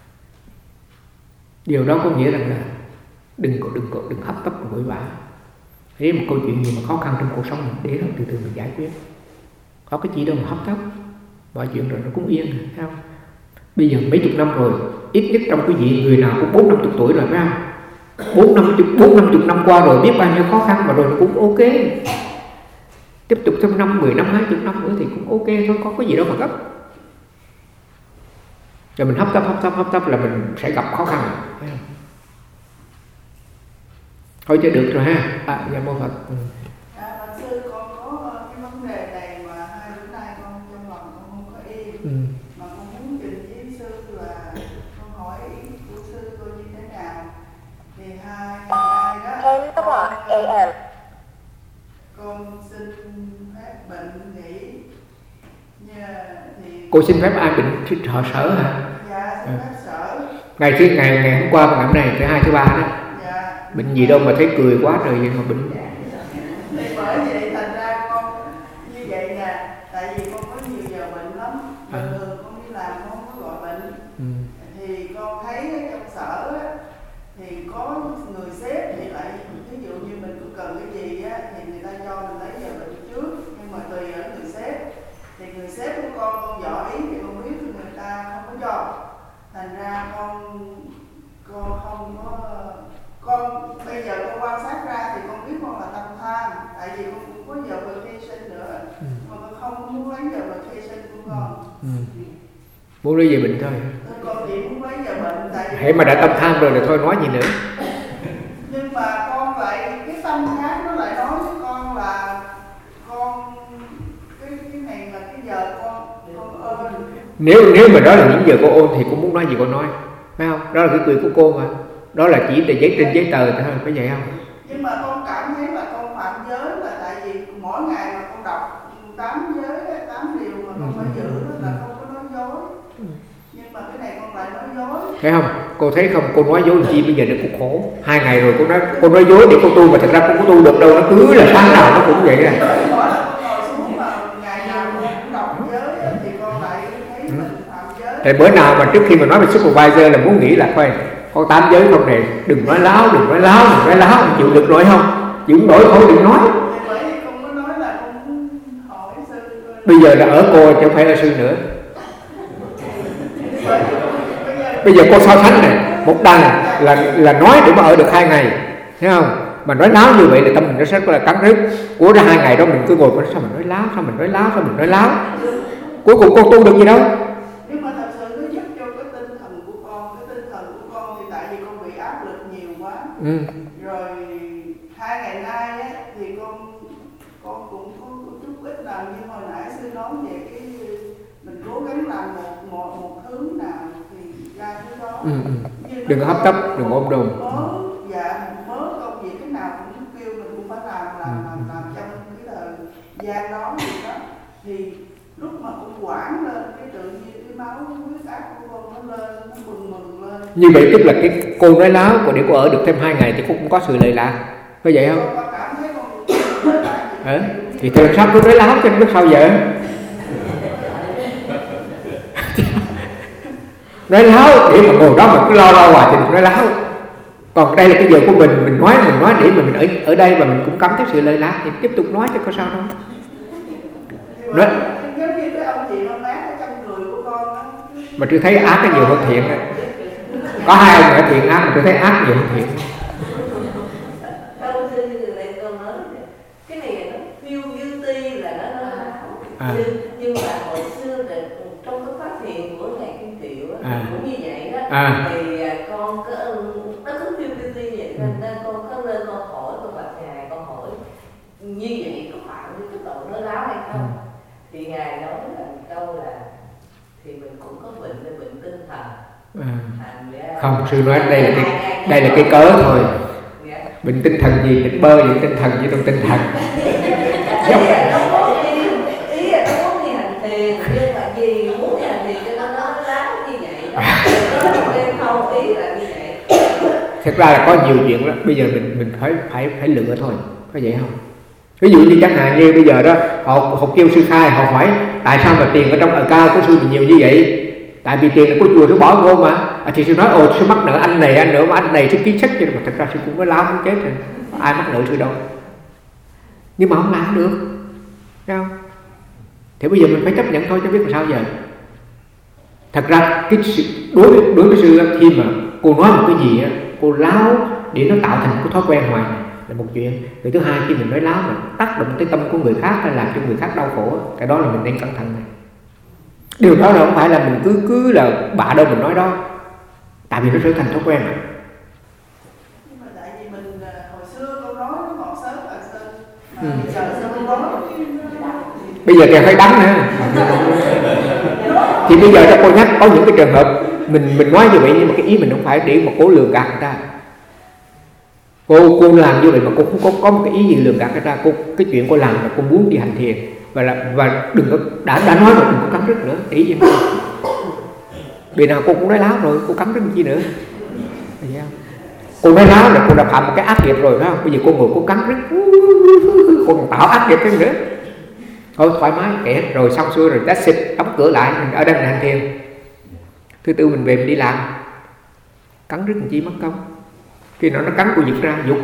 Điều đó có nghĩa rằng là đừng hấp tấp vội vã. Nếu một câu chuyện gì mà khó khăn trong cuộc sống mình, để nó từ từ mình giải quyết. Có cái gì đâu mà hấp tấp, mọi chuyện rồi nó cũng yên, thấy không? Bây giờ mấy chục năm rồi, ít nhất trong quý vị người nào cũng 40-50 tuổi rồi, phải không? 4-50 năm qua rồi, biết bao nhiêu khó khăn mà rồi nó cũng ok. Tiếp tục thêm 5, 10 năm, 20 năm nữa thì cũng ok thôi, có cái gì đâu mà gấp. Rồi mình hấp tấp là mình sẽ gặp khó khăn, thấy không? Thôi chứ được rồi ha. Dạ mô Phật. Bạch sư, con có cái vấn đề này mà 2 bữa nay con trong lòng con không có yên. Mà con muốn trình với sư là con hỏi của sư coi như thế nào. Thì 2 ngày nay đó con xin phép bệnh nghỉ. Cô xin phép ai bệnh họ sở hả? Dạ, xin phép sở. Ngày hôm qua và ngày hôm nay, thứ 2, thứ 3 đó. Dạ. Bệnh gì đâu mà thấy cười quá trời vậy mà bệnh. Thì bởi vậy thành ra con như vậy nè, tại vì con có nhiều giờ bệnh lắm. Bình thường con đi làm con không có gọi bệnh. Thì con thấy ở trong sở á, thì có người sếp thì lại ví dụ như mình có cần cái gì á thì người ta cho mình lấy giờ bệnh trước, nhưng mà tùy ở người sếp. Thì người sếp của con giỏi ý thì con biết người ta không có cho. Thành ra con không có, con bây giờ con quan sát ra thì con biết con là tâm tham, tại vì con cũng có giờ vacation nữa, mà con không muốn lấy giờ vacation của con. Muốn lấy về bệnh thôi. Con chỉ muốn lấy giờ bệnh, tại vì hễ mà đã tâm tham rồi thì thôi nói gì nữa. Nhưng mà con lại cái tâm khác nó lại nói với con là con cái này là cái giờ con ơn. Nếu mà đó là những giờ cô ôn thì cũng muốn nói gì cô nói, phải không? Đó là cái quyền của cô mà. Đó là chỉ để trên giấy tờ thôi, phải vậy không? Nhưng mà con cảm thấy là con phạm giới là tại vì mỗi ngày mà con đọc 8 giới, 8 điều mà con phải giữ là không có nói dối. Nhưng mà cái này con lại nói dối. Thấy không? Cô thấy không? Cô nói dối chi bây giờ nó cũng khổ. 2 ngày rồi cô nói dối để cô tu mà thật ra cô không có tu được đâu, nó cứ là sáng nào nó cũng vậy nè. Thì bữa nào mà trước khi mà nói về supervisor là muốn nghĩ là coi có 8 giới không này, đừng nói láo, chịu được rồi không? Chịu không nổi thôi đừng nói. Bây giờ là ở cô chứ không phải là sư nữa. Bây giờ cô so sánh này, một đằng là nói để mà ở được 2 ngày, thấy không? Mà nói láo như vậy là tâm mình nó rất là cắn rứt. Của ra 2 ngày đó mình cứ ngồi sao mình nói láo. Cuối cùng cô tu được gì đâu. Nhưng mà thật sự nó giúp cho cái tinh thần của con thì tại vì con bị áp lực nhiều quá. Rồi 2 ngày nay á, thì con cũng có chút ít làm như hồi nãy sư nói về cái mình cố gắng làm một thứ nào thì ra thứ đó. Đừng hấp tấp, đừng ôm đồm. Mớ công việc cái nào cũng kêu mình cũng phải làm trong cái thời gian đó gì đó. Thì lúc mà con quản lên cái tự nhiên cái máu huyết áp của con nó lên, nó bừng lên. Như vậy tức là cái cô nói láo, còn để cô ở được thêm 2 ngày thì cô cũng có sự lệ lạc, có vậy không? Con cảm thấy con thì từ sao cô nói láo cho nên biết sao vậy? Nói láo để mà ngồi đó mà cứ lo hoài thì đừng nói láo. Còn đây là cái giờ của mình nói để mà mình ở đây và mình cũng cảm thấy sự lệ lạc thì tiếp tục nói chứ có sao đâu. Nói giống như cái ông chị ông bác ở trong người của con á. Mà tôi thấy ác cái nhiều hơn thiện á. Có 2 ông ở thiện ác mà tôi thấy ác nhiều hơn thiện. Đâu sư lại con nói cái này nó phiêu dư ti là nó nhưng mà hồi xưa là trong cái phát hiện của ngài Kim Triệu á, cũng như vậy đó. Thì con nó cứ phiêu dư ti vậy nên con có lên con hỏi con bạch ngài, con hỏi như vậy có phải cái độ nói láo hay không? Thì ngài nói là câu là thì mình cũng có bệnh là bệnh tinh thần. Không, sư nói đây là cái cớ thôi. Bệnh tinh thần gì, bệnh bơ gì, tinh thần gì trong tinh thần. Ý là nó muốn đi hành thiền, nhưng mà vì muốn đi hành thiền cho nó láo như vậy đó. Thật ra là có nhiều chuyện đó, bây giờ mình phải lựa thôi, có vậy không? Ví dụ như chẳng hạn như bây giờ đó họ kêu sư khai, họ hỏi tại sao mà tiền ở trong account của sư nhiều như vậy? Tại vì tiền là của chùa sư bỏ vô mà. Thì sư nói sư mắc nợ anh này, anh nợ mà anh này sư ký sách cho, mà thật ra sư cũng có láo muốn chết rồi, ai mắc nợ sư đâu. Nhưng mà không làm được, thấy không? Thì bây giờ mình phải chấp nhận thôi, chứ biết làm sao giờ. Thật ra cái đối với sư, khi mà cô nói một cái gì á, cô láo để nó tạo thành một cái thói quen hoài là một chuyện. Rồi thứ hai, khi mình nói láo mà tác động tới tâm của người khác hay làm cho người khác đau khổ, cái đó là mình nên cẩn thận này. Điều đó là không phải là mình cứ là bạ đâu mình nói đó, tại vì nó trở thành thói quen rồi. Nhưng mà tại vì mình hồi xưa con nói nó ngọt sớm ở sơn, mà bây giờ sao không nói? Bây giờ kèo phải đắng nữa. Thì bây giờ cho cô nhắc, có những cái trường hợp mình nói như vậy, nhưng mà cái ý mình không phải để mà cố lường gạt người ta. Cô làm như vậy mà cô không có một cái ý gì lường gạt người ta. Cái chuyện cô làm là cô muốn đi hành thiền, và đừng có đã nói rồi, đừng có cắn rứt nữa, ý gì không? Vì nào cô cũng nói láo rồi, cô cắn rứt chi nữa? Cô nói láo là cô đã phạm một cái ác nghiệp rồi, phải không? Bây giờ cô ngồi cô cắn rứt, cô còn tạo ác nghiệp thêm nữa. Thôi thoải mái kệ rồi, xong xuôi rồi, that's it, đóng cửa lại, mình ở đây mình hành thiền. Thứ tư mình về mình đi làm, cắn rứt làm chi mất công. Khi nó cắn cô giật ra, dục.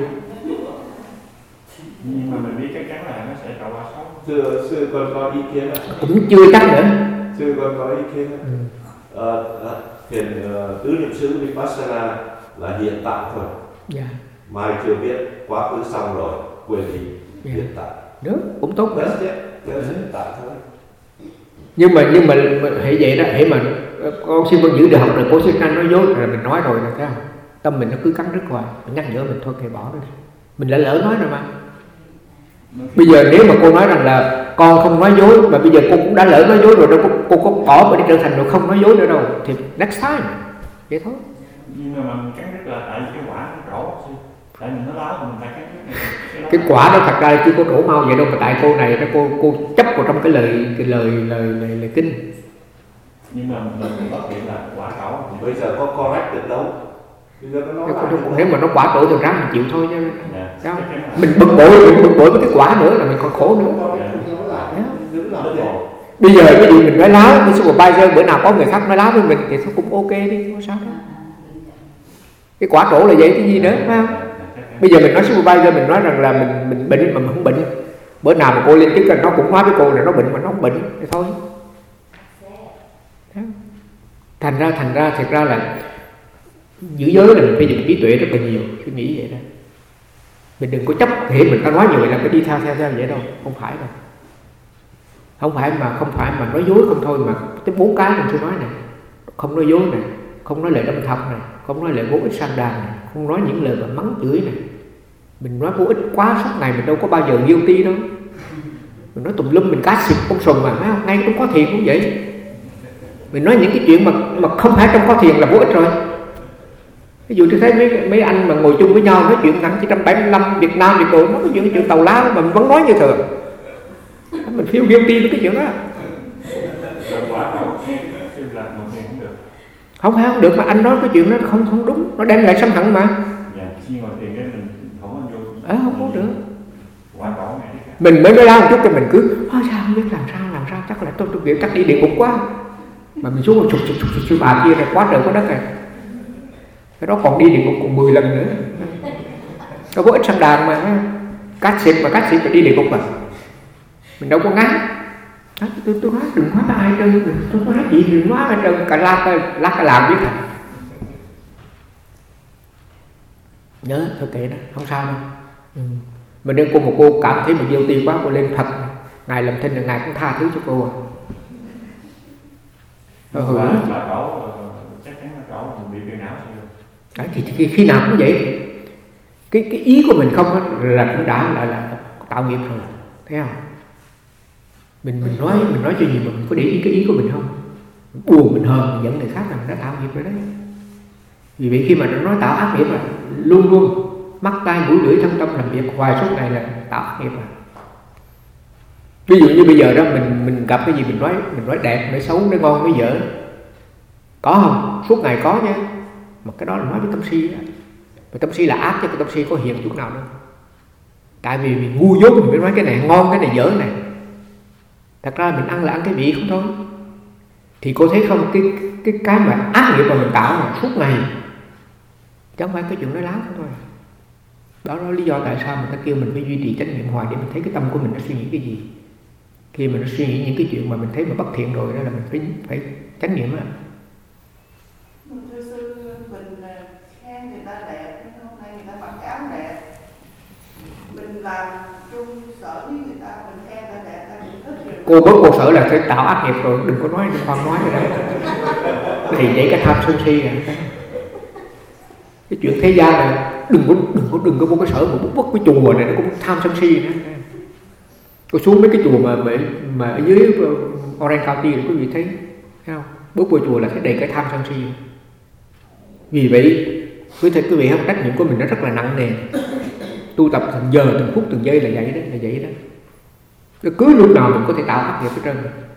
Nhưng mà mình biết chắc chắn là nó sẽ trải qua sót. Sư còn có ý kiến ạ? Cũng chưa chắc nữa. Sư còn có ý kiến ạ? Thiền tứ niệm xứ Vipassana là hiện tại thôi. Dạ. Mai chưa biết, quá khứ xong rồi, quên đi, hiện tại. Được, cũng tốt nữa. Hiện tại thôi. Nhưng mà hệ vậy đó, hệ mà con xin vẫn giữ được học rồi, cô xin nói dối là mình nói rồi, thấy không? Tâm mình nó cứ cắn rứt hoài, mình nhắc nhở mình thôi kệ bỏ đi. Mình đã lỡ nói rồi mà. Bây giờ nếu mà cô nói rằng là con không nói dối, mà bây giờ cô cũng đã lỡ nói dối rồi, đâu cô có bỏ mà đi trở thành rồi không nói dối nữa đâu, thì next time vậy thôi. Nhưng mà mình cắn rứt là tại vì cái quả nó trổ, tại mình nó láo mình phải cắn rứt. Cái quả đó thật ra chưa có trổ mau vậy đâu, mà tại cô này cô chấp vào trong cái lời kinh. Nhưng mà mình có chuyện là quả trổ. Bây giờ có correct được đâu. Nếu mà nó quả trổ thì ráng mình chịu thôi chứ. Đó. Mình bực bội với cái quả nữa là mình còn khổ nữa. Bây giờ cái gì mình nói láo, cái supervisor bữa nào có người khác nói láo với mình thì nó cũng ok đi, không sao đâu. Cái quả trổ là vậy cái gì nữa, phải không? Bây giờ mình nói supervisor, mình nói rằng là mình bệnh mà mình không bệnh. Bữa nào mà cô lên chức nó cũng nói với cô là nó bệnh mà nó không bệnh thì thôi. Thành ra thật ra là giữ giới là mình phải dùng trí tuệ rất là nhiều, suy nghĩ vậy đó. Mình đừng có chấp hiện mình ta nói như vậy là phải đi theo vậy đâu, không phải đâu. Không phải mà nói dối không thôi, mà cái 4 cái mình tôi nói này, không nói dối này, không nói lời đâm thọc này, không nói lời vô ích sang đàn này, không nói những lời mà mắng chửi này. Mình nói vô ích quá suốt ngày mình đâu có bao giờ guilty đâu. Mình nói tùm lum, mình cá xịt con sùng mà, phải không? Ngay trong có thiền cũng vậy. Mình nói những cái chuyện mà không phải trong có thiền là vô ích rồi. Ví dụ tôi thấy mấy anh mà ngồi chung với nhau nói chuyện năm 1975 Việt Nam thì tôi nói cái chuyện tàu lao mà mình vẫn nói như thường. Mình feel guilty với cái chuyện đó. Không phải không được, mà anh nói cái chuyện đó không đúng, nó đem lại sân hận mà. Không có được. Mình mới nói lao một chút thì mình cứ sao không biết làm sao chắc là tôi biết chắc đi địa ngục quá. Mà mình xuống chụp bà kia này quá trời quá đất này. Cái đó còn đi địa ngục còn 10 lần nữa. Đâu có ít sang đàn mà cát xịt phải đi địa ngục mà. Mình đâu có ngán. Tôi nói đừng nói với ai trơn, tôi nói gì đừng nói ai trơn, cả lát cả làm biết à. Nhớ thôi kệ đó, không sao đâu. Mà nếu cô cảm thấy mình guilty quá, cô lên Phật, ngài làm thinh là ngài cũng tha thứ cho cô à. Thì khi nào cũng vậy. Cái ý của mình không là cũng đã là tạo nghiệp rồi, thấy không? Mình nói cho gì mà mình có để ý cái ý của mình không? Buồn mình hờn mình giận người khác là mình đã tạo nghiệp rồi đấy. Vì vậy khi mà nó nói tạo ác nghiệp là luôn luôn mắt tai mũi lưỡi thân tâm làm việc hoài suốt ngày là tạo ác nghiệp rồi. Ví dụ như bây giờ đó mình gặp cái gì mình nói đẹp, nói xấu, nói ngon, nói dở, có không? Suốt ngày có nha. Mà cái đó là nói với tâm si đó. Và tâm si là ác chứ cái tâm si có hiền chút nào đâu. Tại vì mình ngu dốt mình mới nói cái này ngon, cái này dở này. Thật ra mình ăn là ăn cái vị không thôi. Thì cô thấy không, cái mà ác nghiệp mà mình tạo mà suốt ngày, chứ không phải cái chuyện nói láo không thôi. Đó là lý do tại sao người ta kêu mình phải duy trì chánh niệm hoài, để mình thấy cái tâm của mình nó suy nghĩ cái gì. Khi mà nó suy nghĩ những cái chuyện mà mình thấy mà bất thiện rồi, đó là mình phải chánh niệm á. Thưa sư, mình khen người ta đẹp, nhưng hôm nay người ta mặc cái áo đẹp, mình làm chung sở với người ta, mình khen người ta đẹp, ta cũng thích rồi. Cô bớt cô sở là phải tạo ác nghiệp rồi, đừng có nói, đừng khoan nói rồi đấy. Thì vậy cái tham sân si này. Cái chuyện thế gian này đừng có một cái sở một bất cái chùa này nó cũng tham sân si nữa. Cô xuống mấy cái chùa mà ở dưới Orange County thì quý vị thấy không? Bước vào chùa là thấy đầy cái tham sân si. Vì vậy quý vị không, trách nhiệm của mình nó rất là nặng nề. Tu tập từng giờ từng phút từng giây là vậy đó. Cứ lúc nào mình có thể tạo ác nghiệp ở trên.